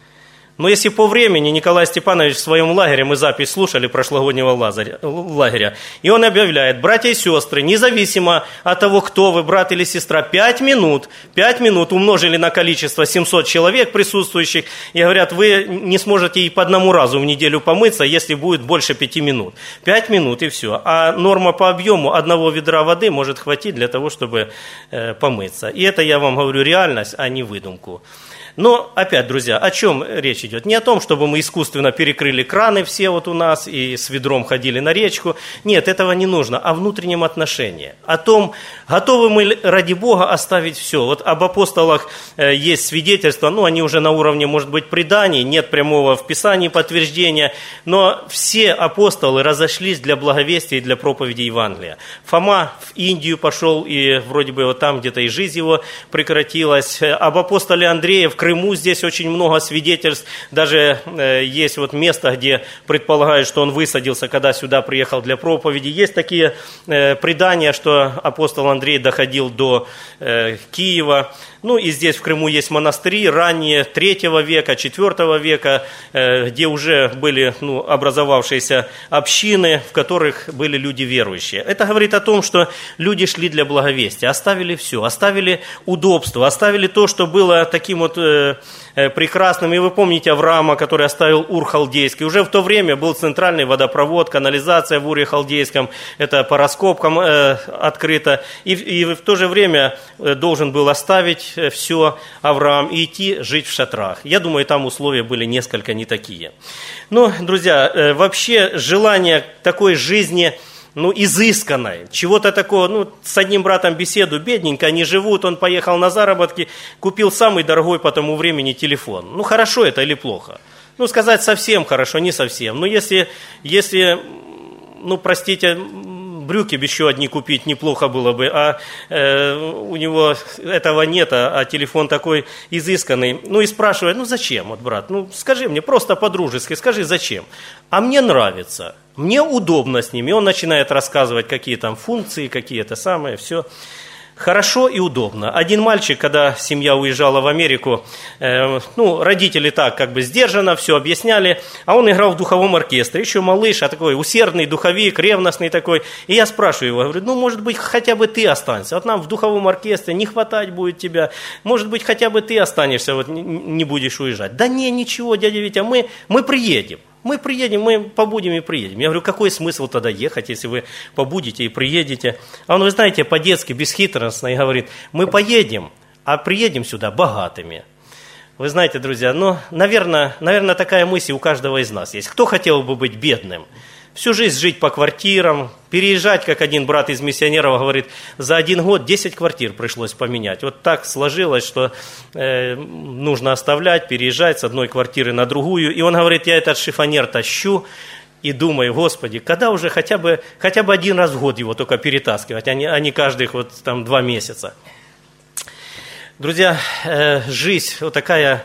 Но если по времени, Николай Степанович в своем лагере, мы запись слушали прошлогоднего лагеря, и он объявляет: братья и сестры, независимо от того, кто вы, брат или сестра, пять минут, пять минут умножили на количество семьсот человек присутствующих, и говорят: вы не сможете и по одному разу в неделю помыться, если будет больше пяти минут. Пять минут и все. А норма по объему одного ведра воды может хватить для того, чтобы э, помыться. И это, я вам говорю, реальность, а не выдумку. Но, опять, друзья, о чем речь идет? Не о том, чтобы мы искусственно перекрыли краны все вот у нас и с ведром ходили на речку. Нет, этого не нужно. О внутреннем отношении. О том, готовы мы ради Бога оставить все. Вот об апостолах э, есть свидетельства, ну, они уже на уровне, может быть, преданий, нет прямого в Писании подтверждения, но все апостолы разошлись для благовестия и для проповеди Евангелия. Фома в Индию пошел, и вроде бы вот там где-то и жизнь его прекратилась. Об апостоле Андрея в Крыму здесь очень много свидетельств. Даже э, есть вот место, где предполагают, что он высадился, когда сюда приехал для проповеди. Есть такие э, предания, что апостол Андрей доходил до э, Киева. Ну и здесь в Крыму есть монастыри ранние третьего века, четвертого века, э, где уже были ну, образовавшиеся общины, в которых были люди верующие. Это говорит о том, что люди шли для благовестия, оставили все, оставили удобство, оставили то, что было таким вот э, э, прекрасным. И вы помните Авраама, который оставил Ур Халдейский. Уже в то время был центральный водопровод, канализация в Уре Халдейском, это по раскопкам э, открыто. И, и в то же время э, должен был оставить все Авраам и идти жить в шатрах. Я думаю, там условия были несколько не такие. Но, друзья, вообще желание такой жизни, ну, изысканной, чего-то такого, ну, с одним братом беседу, бедненько они живут, он поехал на заработки, купил самый дорогой по тому времени телефон. Ну, хорошо это или плохо? Ну, сказать совсем хорошо, не совсем. Но если, если ну, простите, брюки бы еще одни купить неплохо было бы, а э, у него этого нет, а, а телефон такой изысканный. Ну и спрашивает, ну зачем, вот, брат, ну скажи мне, просто по-дружески, скажи, зачем? А мне нравится, мне удобно с ними. Он начинает рассказывать, какие там функции, какие-то самые, все. Хорошо и удобно. Один мальчик, когда семья уезжала в Америку, э, ну, родители так как бы сдержанно все объясняли, а он играл в духовом оркестре, еще малыш, а такой усердный духовик, ревностный такой. И я спрашиваю его, говорю, ну, может быть, хотя бы ты останься, вот нам в духовом оркестре не хватать будет тебя, может быть, хотя бы ты останешься, вот не будешь уезжать. Да не, ничего, дядя Витя, мы, мы приедем. Мы приедем, мы побудем и приедем. Я говорю, какой смысл тогда ехать, если вы побудете и приедете? А он, вы знаете, по-детски, бесхитростно, и говорит, мы поедем, а приедем сюда богатыми. Вы знаете, друзья, ну, наверное, наверное, такая мысль у каждого из нас есть. Кто хотел бы быть бедным? Всю жизнь жить по квартирам, переезжать, как один брат из миссионеров говорит, за один год десять квартир пришлось поменять. Вот так сложилось, что э, нужно оставлять, переезжать с одной квартиры на другую. И он говорит, я этот шифонер тащу и думаю, Господи, когда уже хотя бы, хотя бы один раз в год его только перетаскивать, а не, а не каждых вот там два месяца. Друзья, э, жизнь вот такая...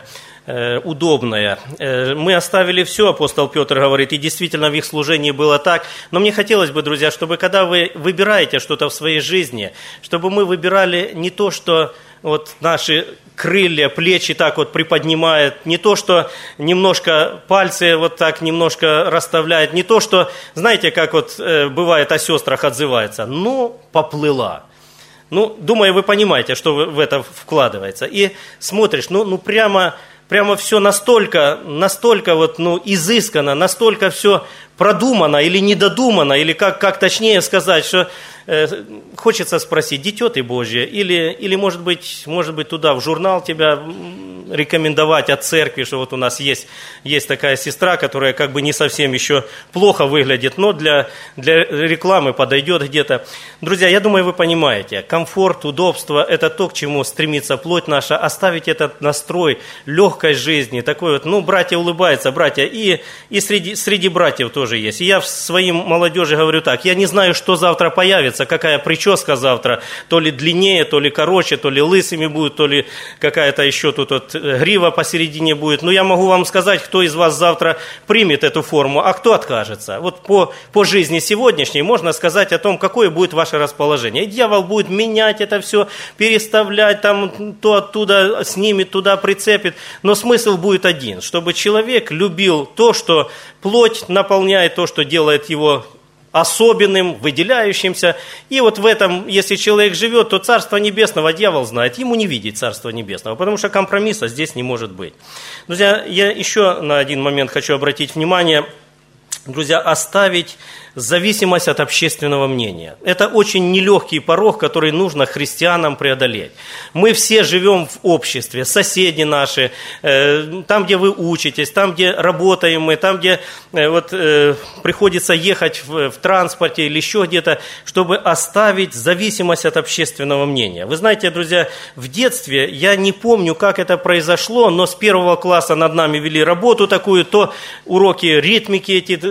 удобная. Мы оставили все, апостол Петр говорит, и действительно в их служении было так. Но мне хотелось бы, друзья, чтобы когда вы выбираете что-то в своей жизни, чтобы мы выбирали не то, что вот наши крылья, плечи так вот приподнимает, не то, что немножко пальцы вот так немножко расставляет, не то, что, знаете, как вот бывает о сестрах отзывается, ну, поплыла. Ну, думаю, вы понимаете, что в это вкладывается. И смотришь, ну, ну прямо... Прямо все настолько, настолько вот, ну, изысканно, настолько все продумано или недодумано, или как, как точнее сказать, что э, хочется спросить, дитё ты Божье, или, или может быть, может быть туда в журнал тебя рекомендовать от церкви, что вот у нас есть, есть такая сестра, которая как бы не совсем еще плохо выглядит, но для, для рекламы подойдет где-то. Друзья, я думаю, вы понимаете, комфорт, удобство – это то, к чему стремится плоть наша, оставить этот настрой легкой жизни, такой вот, ну, братья улыбаются, братья, и, и среди, среди братьев тоже есть. И я своим молодежи говорю так, я не знаю, что завтра появится, какая прическа завтра, то ли длиннее, то ли короче, то ли лысыми будет, то ли какая-то еще тут вот грива посередине будет. Но я могу вам сказать, кто из вас завтра примет эту форму, а кто откажется. Вот по, по жизни сегодняшней можно сказать о том, какое будет ваше расположение. И дьявол будет менять это все, переставлять, там, то оттуда снимет, туда прицепит. Но смысл будет один, чтобы человек любил то, что плоть наполняет, то, что делает его особенным, выделяющимся. И вот в этом, если человек живет, то Царство Небесного дьявол знает, ему не видеть Царства Небесного, потому что компромисса здесь не может быть. Друзья, я еще на один момент хочу обратить внимание. Друзья, оставить зависимость от общественного мнения. Это очень нелегкий порог, который нужно христианам преодолеть. Мы все живем в обществе, соседи наши, э, там, где вы учитесь, там, где работаем мы, там, где э, вот, э, приходится ехать в, в транспорте или еще где-то, чтобы оставить зависимость от общественного мнения. Вы знаете, друзья, в детстве, я не помню, как это произошло, но с первого класса над нами вели работу такую, то уроки ритмики эти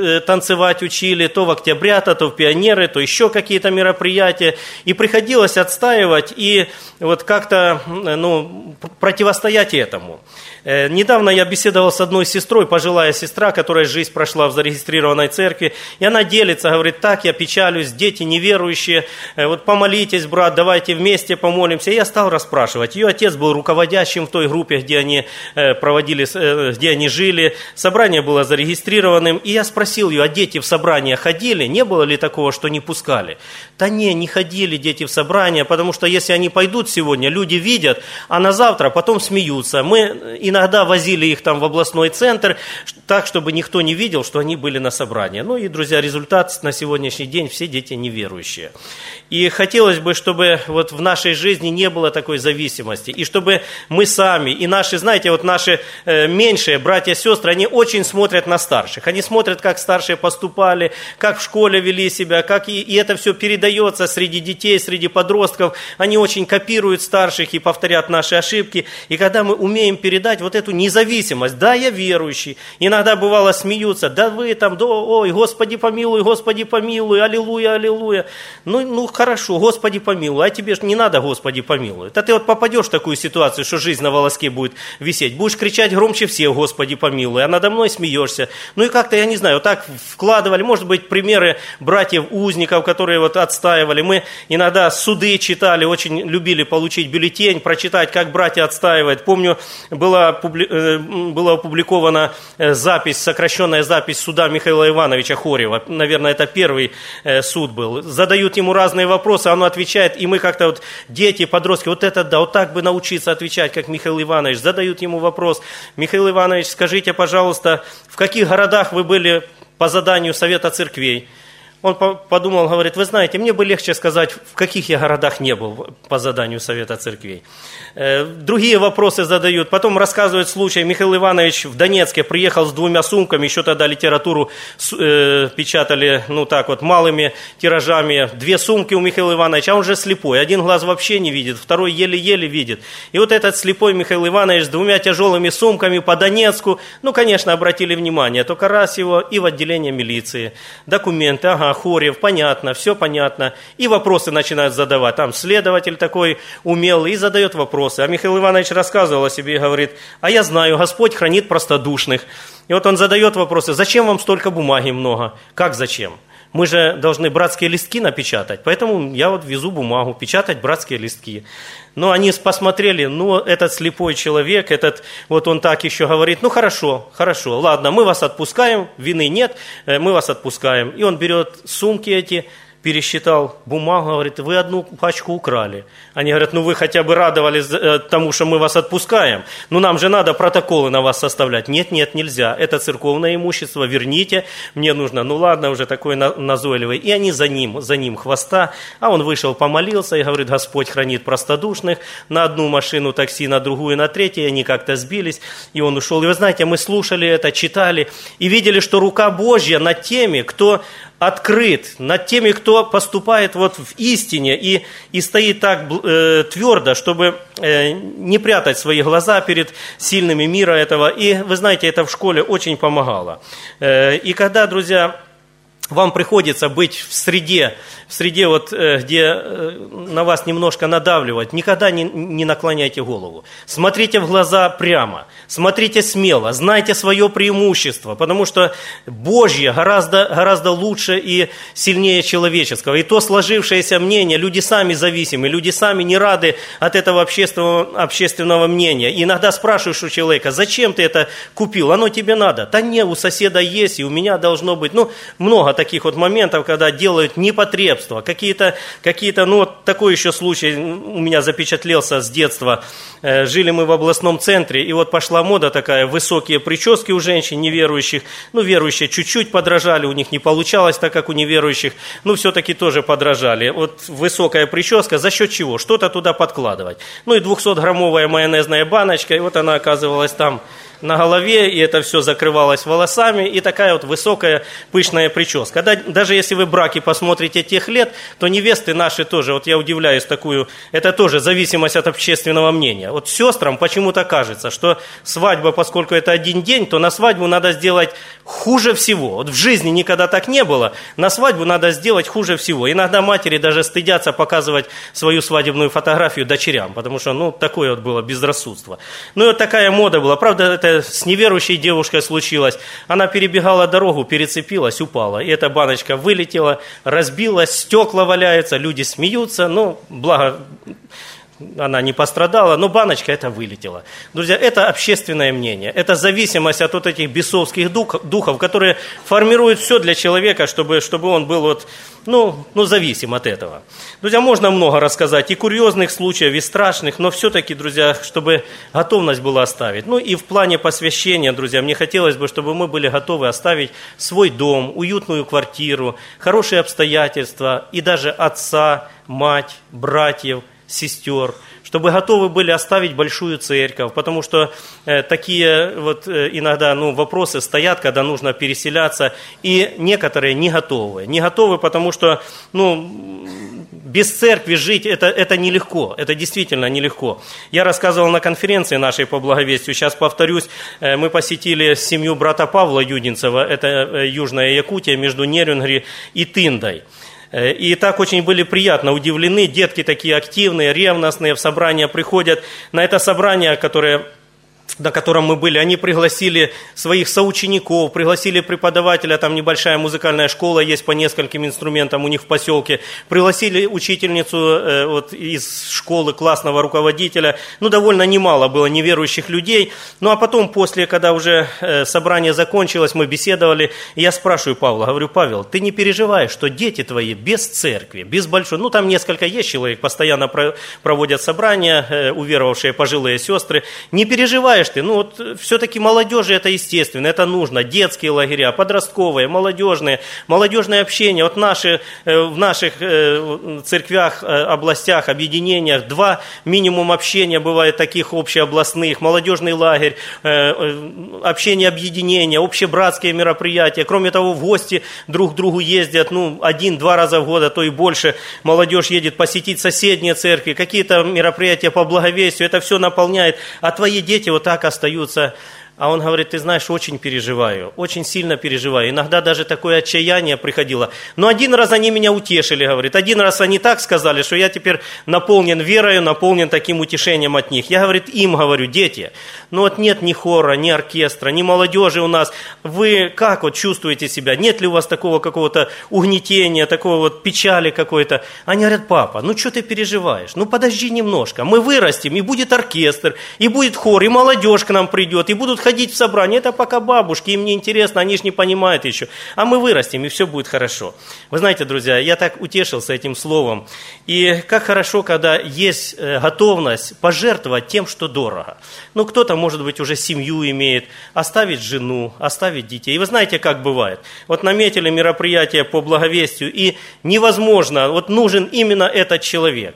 танцевать учили, то в октябрята, то в пионеры, то еще какие-то мероприятия. И приходилось отстаивать и вот как-то ну, противостоять этому. Недавно я беседовал с одной сестрой, пожилая сестра, которая жизнь прошла в зарегистрированной церкви, и она делится, говорит, так, я печалюсь, дети неверующие, вот помолитесь, брат, давайте вместе помолимся. И я стал расспрашивать. Ее отец был руководящим в той группе, где они проводили, где они жили, собрание было зарегистрированным, и я спросил ее, а дети в собрания ходили? Не было ли такого, что не пускали? Да не, не ходили дети в собрания, потому что если они пойдут сегодня, люди видят, а на завтра потом смеются. Мы иногда возили их там в областной центр, так, чтобы никто не видел, что они были на собрании. Ну и, друзья, результат на сегодняшний день, все дети неверующие. И хотелось бы, чтобы вот в нашей жизни не было такой зависимости, и чтобы мы сами, и наши, знаете, вот наши э, меньшие братья и сестры, они очень смотрят на старших, они смотрят, как старшие поступали, как в школе вели себя, как и, и это все передается среди детей, среди подростков, они очень копируют старших и повторят наши ошибки, и когда мы умеем передать вот эту независимость, да, я верующий, иногда бывало смеются, да вы там, да, ой, Господи помилуй, Господи помилуй, аллилуйя, аллилуйя, ну, ну хорошо, Господи помилуй, а тебе же не надо Господи помилуй, да ты вот попадешь в такую ситуацию, что жизнь на волоске будет висеть, будешь кричать громче всех, Господи помилуй, а надо мной смеешься, ну и как-то, я не знаю, вот так вкладывали, может быть, примеры братьев-узников, которые вот отстаивали, мы иногда суды читали, очень любили получить бюллетень, прочитать, как братья отстаивают, помню, была была опубликована запись, сокращенная запись суда Михаила Ивановича Хорьева. Наверное, это первый суд был. Задают ему разные вопросы, он отвечает, и мы как-то вот, дети, подростки, вот это да, вот так бы научиться отвечать, как Михаил Иванович. Задают ему вопрос, Михаил Иванович, скажите, пожалуйста, в каких городах вы были по заданию Совета Церквей? Он подумал, говорит, вы знаете, мне бы легче сказать, в каких я городах не был по заданию Совета Церквей. Другие вопросы задают. Потом рассказывают случай, Михаил Иванович в Донецке приехал с двумя сумками, еще тогда литературу э, печатали, ну так вот, малыми тиражами. Две сумки у Михаила Ивановича, а он же слепой. Один глаз вообще не видит, второй еле-еле видит. И вот этот слепой Михаил Иванович с двумя тяжелыми сумками по Донецку, ну, конечно, обратили внимание, только раз его и в отделение милиции. Документы, ага, Хорьев, понятно, все понятно. И вопросы начинают задавать. Там следователь такой умелый и задает вопросы. А Михаил Иванович рассказывал о себе и говорит, а я знаю, Господь хранит простодушных. И вот он задает вопросы, зачем вам столько бумаги много? Как зачем? Мы же должны братские листки напечатать, поэтому я вот везу бумагу, печатать братские листки. Но они посмотрели, ну, этот слепой человек, этот, вот он так еще говорит, ну, хорошо, хорошо, ладно, мы вас отпускаем, вины нет, мы вас отпускаем. И он берет сумки эти, пересчитал бумагу, говорит, вы одну пачку украли. Они говорят, ну вы хотя бы радовались тому, что мы вас отпускаем. Ну нам же надо протоколы на вас составлять. Нет, нет, нельзя. Это церковное имущество, верните. Мне нужно, ну ладно, уже такой назойливый. И они за ним, за ним хвоста. А он вышел, помолился и говорит, Господь хранит простодушных. На одну машину такси, на другую, на третью. И они как-то сбились. И он ушел. И вы знаете, мы слушали это, читали. И видели, что рука Божья над теми, кто открыт, над теми, кто поступает вот в истине и, и стоит так э, твердо, чтобы э, не прятать свои глаза перед сильными мира этого. И вы знаете, это в школе очень помогало. Э, и когда, друзья, вам приходится быть в среде, в среде вот, где на вас немножко надавливают, никогда не, не наклоняйте голову. Смотрите в глаза прямо, смотрите смело, знайте свое преимущество, потому что Божье гораздо, гораздо лучше и сильнее человеческого. И то сложившееся мнение, люди сами зависимы, люди сами не рады от этого общественного, общественного мнения. И иногда спрашиваешь у человека, зачем ты это купил, оно тебе надо? Да не, у соседа есть, и у меня должно быть. Ну, много таких вот моментов, когда делают непотребство. Какие-то, какие-то, ну вот такой еще случай у меня запечатлелся с детства. Жили мы в областном центре, и вот пошла мода такая, высокие прически у женщин неверующих. Ну, верующие чуть-чуть подражали, у них не получалось так, как у неверующих, но все-таки тоже подражали. Вот высокая прическа, за счет чего? Что-то туда подкладывать. Ну и двухсотграммовая майонезная баночка, и вот она оказывалась там на голове, и это все закрывалось волосами, и такая вот высокая пышная прическа. Да, даже если вы браки посмотрите тех лет, то невесты наши тоже, вот я удивляюсь такую, это тоже зависимость от общественного мнения. Вот сестрам почему-то кажется, что свадьба, поскольку это один день, то на свадьбу надо сделать хуже всего. Вот в жизни никогда так не было, на свадьбу надо сделать хуже всего. Иногда матери даже стыдятся показывать свою свадебную фотографию дочерям, потому что, ну, такое вот было безрассудство. Ну, и вот такая мода была. Правда, это с неверующей девушкой случилось. Она перебегала дорогу, перецепилась, упала. И эта баночка вылетела, разбилась, стекла валяются, люди смеются. Ну, благо, она не пострадала, но баночка эта вылетела. Друзья, это общественное мнение. Это зависимость от вот этих бесовских дух, духов, которые формируют все для человека, чтобы, чтобы он был вот, ну, ну, зависим от этого. Друзья, можно много рассказать и курьезных случаев, и страшных, но все-таки, друзья, чтобы готовность была оставить. Ну и в плане посвящения, друзья, мне хотелось бы, чтобы мы были готовы оставить свой дом, уютную квартиру, хорошие обстоятельства и даже отца, мать, братьев, сестер, чтобы готовы были оставить большую церковь, потому что э, такие вот э, иногда ну, вопросы стоят, когда нужно переселяться, и некоторые не готовы. Не готовы, потому что ну, без церкви жить это, это нелегко, это действительно нелегко. Я рассказывал на конференции нашей по благовестию, сейчас повторюсь, э, мы посетили семью брата Павла Юдинцева, это э, Южная Якутия, между Нерюнгри и Тындой. И так очень были приятно удивлены, детки такие активные, ревностные, в собрания приходят. На это собрание, которое, на котором мы были, они пригласили своих соучеников, пригласили преподавателя, там небольшая музыкальная школа есть по нескольким инструментам у них в поселке, пригласили учительницу э, вот, из школы, классного руководителя, ну, довольно немало было неверующих людей. Ну, а потом, после, когда уже э, собрание закончилось, мы беседовали, и я спрашиваю Павла, говорю, Павел, ты не переживаешь, что дети твои без церкви, без большой, ну, там несколько есть человек, постоянно про, проводят собрания, э, уверовавшие пожилые сестры, не переживай, ты, ну вот все-таки молодежи это естественно, это нужно, детские лагеря, подростковые, молодежные, молодежное общение, вот наши, в наших церквях, областях, объединениях два минимум общения бывает таких общеобластных, молодежный лагерь, общение объединения, общебратские мероприятия, кроме того в гости друг к другу ездят, ну один-два раза в год, а то и больше, молодежь едет посетить соседние церкви, какие-то мероприятия по благовестию, это все наполняет, а твои дети вот так остаются. А он говорит, ты знаешь, очень переживаю, очень сильно переживаю. Иногда даже такое отчаяние приходило. Но один раз они меня утешили, говорит. Один раз они так сказали, что я теперь наполнен верою, наполнен таким утешением от них. Я, говорит, им говорю, дети, ну вот нет ни хора, ни оркестра, ни молодежи у нас. Вы как вот чувствуете себя? Нет ли у вас такого какого-то угнетения, такого вот печали какой-то? Они говорят, папа, ну что ты переживаешь? Ну подожди немножко. Мы вырастем, и будет оркестр, и будет хор, и молодежь к нам придет, и будут ходить в собрание, это пока бабушки, им не интересно, они же не понимают еще. А мы вырастем, и все будет хорошо. Вы знаете, друзья, я так утешился этим словом. И как хорошо, когда есть готовность пожертвовать тем, что дорого. Ну, кто-то, может быть, уже семью имеет, оставить жену, оставить детей. И вы знаете, как бывает. Вот наметили мероприятие по благовестию, и невозможно, вот нужен именно этот человек.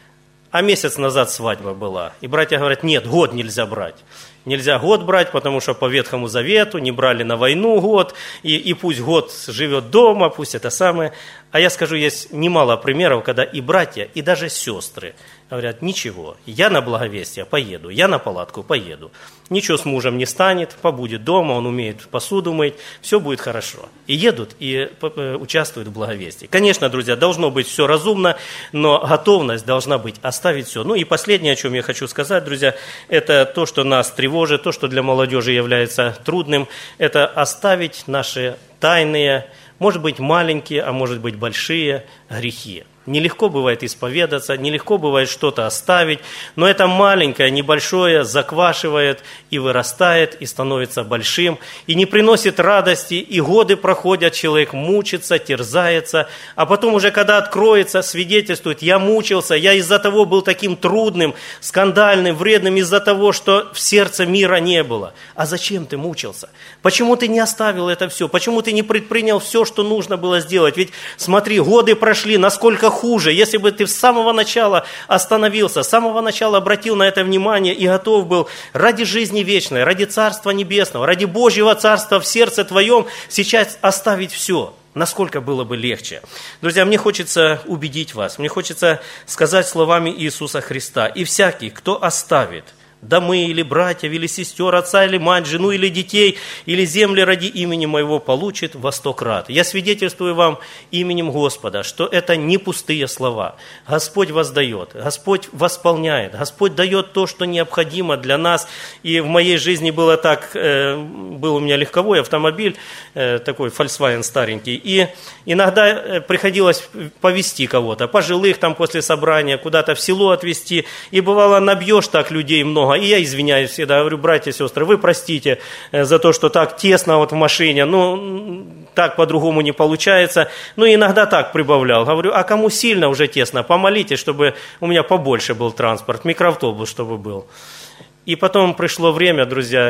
А месяц назад свадьба была. И братья говорят, нет, год нельзя брать. Нельзя год брать, потому что по Ветхому Завету не брали на войну год, и, и пусть год живет дома, пусть это самое. А я скажу, есть немало примеров, когда и братья, и даже сестры говорят, ничего, я на благовестие поеду, я на палатку поеду. Ничего с мужем не станет, побудет дома, он умеет посуду мыть, все будет хорошо. И едут, и участвуют в благовестии. Конечно, друзья, должно быть все разумно, но готовность должна быть оставить все. Ну и последнее, о чем я хочу сказать, друзья, это то, что нас тревожит, то, что для молодежи является трудным, это оставить наши тайные, может быть, маленькие, а может быть, большие грехи. Нелегко бывает исповедаться, нелегко бывает что-то оставить, но это маленькое, небольшое заквашивает и вырастает, и становится большим, и не приносит радости, и годы проходят, человек мучится, терзается, а потом уже, когда откроется, свидетельствует, я мучился, я из-за того был таким трудным, скандальным, вредным, из-за того, что в сердце мира не было. А зачем ты мучился? Почему ты не оставил это все? Почему ты не предпринял все, что нужно было сделать? Ведь смотри, годы прошли, насколько хуже, если бы ты с самого начала остановился, с самого начала обратил на это внимание и готов был ради жизни вечной, ради Царства Небесного, ради Божьего Царства в сердце твоем сейчас оставить все. Насколько было бы легче. Друзья, мне хочется убедить вас, мне хочется сказать словами Иисуса Христа. И всякий, кто оставит домы или братьев, или сестер, отца или мать, жену или детей, или земли ради имени моего, получит во сто крат. Я свидетельствую вам именем Господа, что это не пустые слова. Господь воздает, Господь восполняет, Господь дает то, что необходимо для нас. И в моей жизни было так, э, был у меня легковой автомобиль, э, такой Volkswagen старенький, и иногда приходилось повезти кого-то, пожилых там после собрания, куда-то в село отвезти, и бывало набьешь так людей много. И я извиняюсь всегда, говорю, братья и сестры, вы простите за то, что так тесно вот в машине, ну, так по-другому не получается. Ну, иногда так прибавлял. Говорю, а кому сильно уже тесно, помолитесь, чтобы у меня побольше был транспорт, микроавтобус, чтобы был. И потом пришло время, друзья,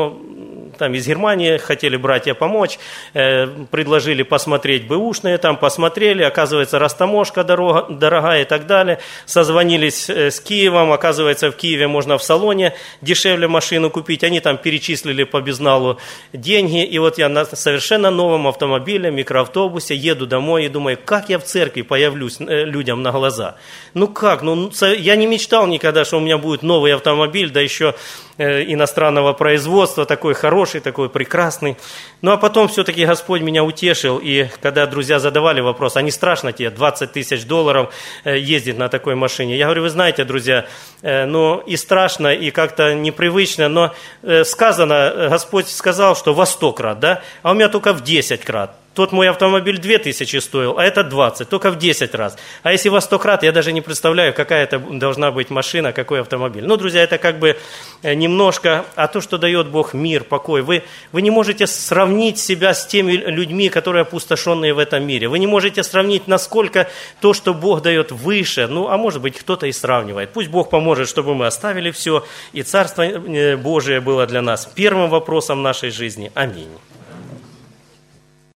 ну, там из Германии хотели братья помочь, э, предложили посмотреть бэушные, там посмотрели, оказывается, растаможка дорога, дорогая и так далее. Созвонились э, с Киевом, оказывается, в Киеве можно в салоне дешевле машину купить. Они там перечислили по безналу деньги, и вот я на совершенно новом автомобиле, микроавтобусе еду домой и думаю, как я в церкви появлюсь э, людям на глаза. Ну как, ну я не мечтал никогда, что у меня будет новый автомобиль, да еще иностранного производства, такой хороший, такой прекрасный. Ну, а потом все-таки Господь меня утешил, и когда друзья задавали вопрос, а не страшно тебе двадцать тысяч долларов ездить на такой машине? Я говорю, вы знаете, друзья, ну, и страшно, и как-то непривычно, но сказано, Господь сказал, что во сто крат, да, а у меня только в десять крат. Тот мой автомобиль две тысячи стоил, а это двадцать, только в десять раз. А если во сто крат, я даже не представляю, какая это должна быть машина, какой автомобиль. Ну, друзья, это как бы немножко, а то, что дает Бог мир, покой. Вы, вы не можете сравнить себя с теми людьми, которые опустошенные в этом мире. Вы не можете сравнить, насколько то, что Бог дает, выше. Ну, а может быть, кто-то и сравнивает. Пусть Бог поможет, чтобы мы оставили все, и Царство Божие было для нас первым вопросом нашей жизни. Аминь.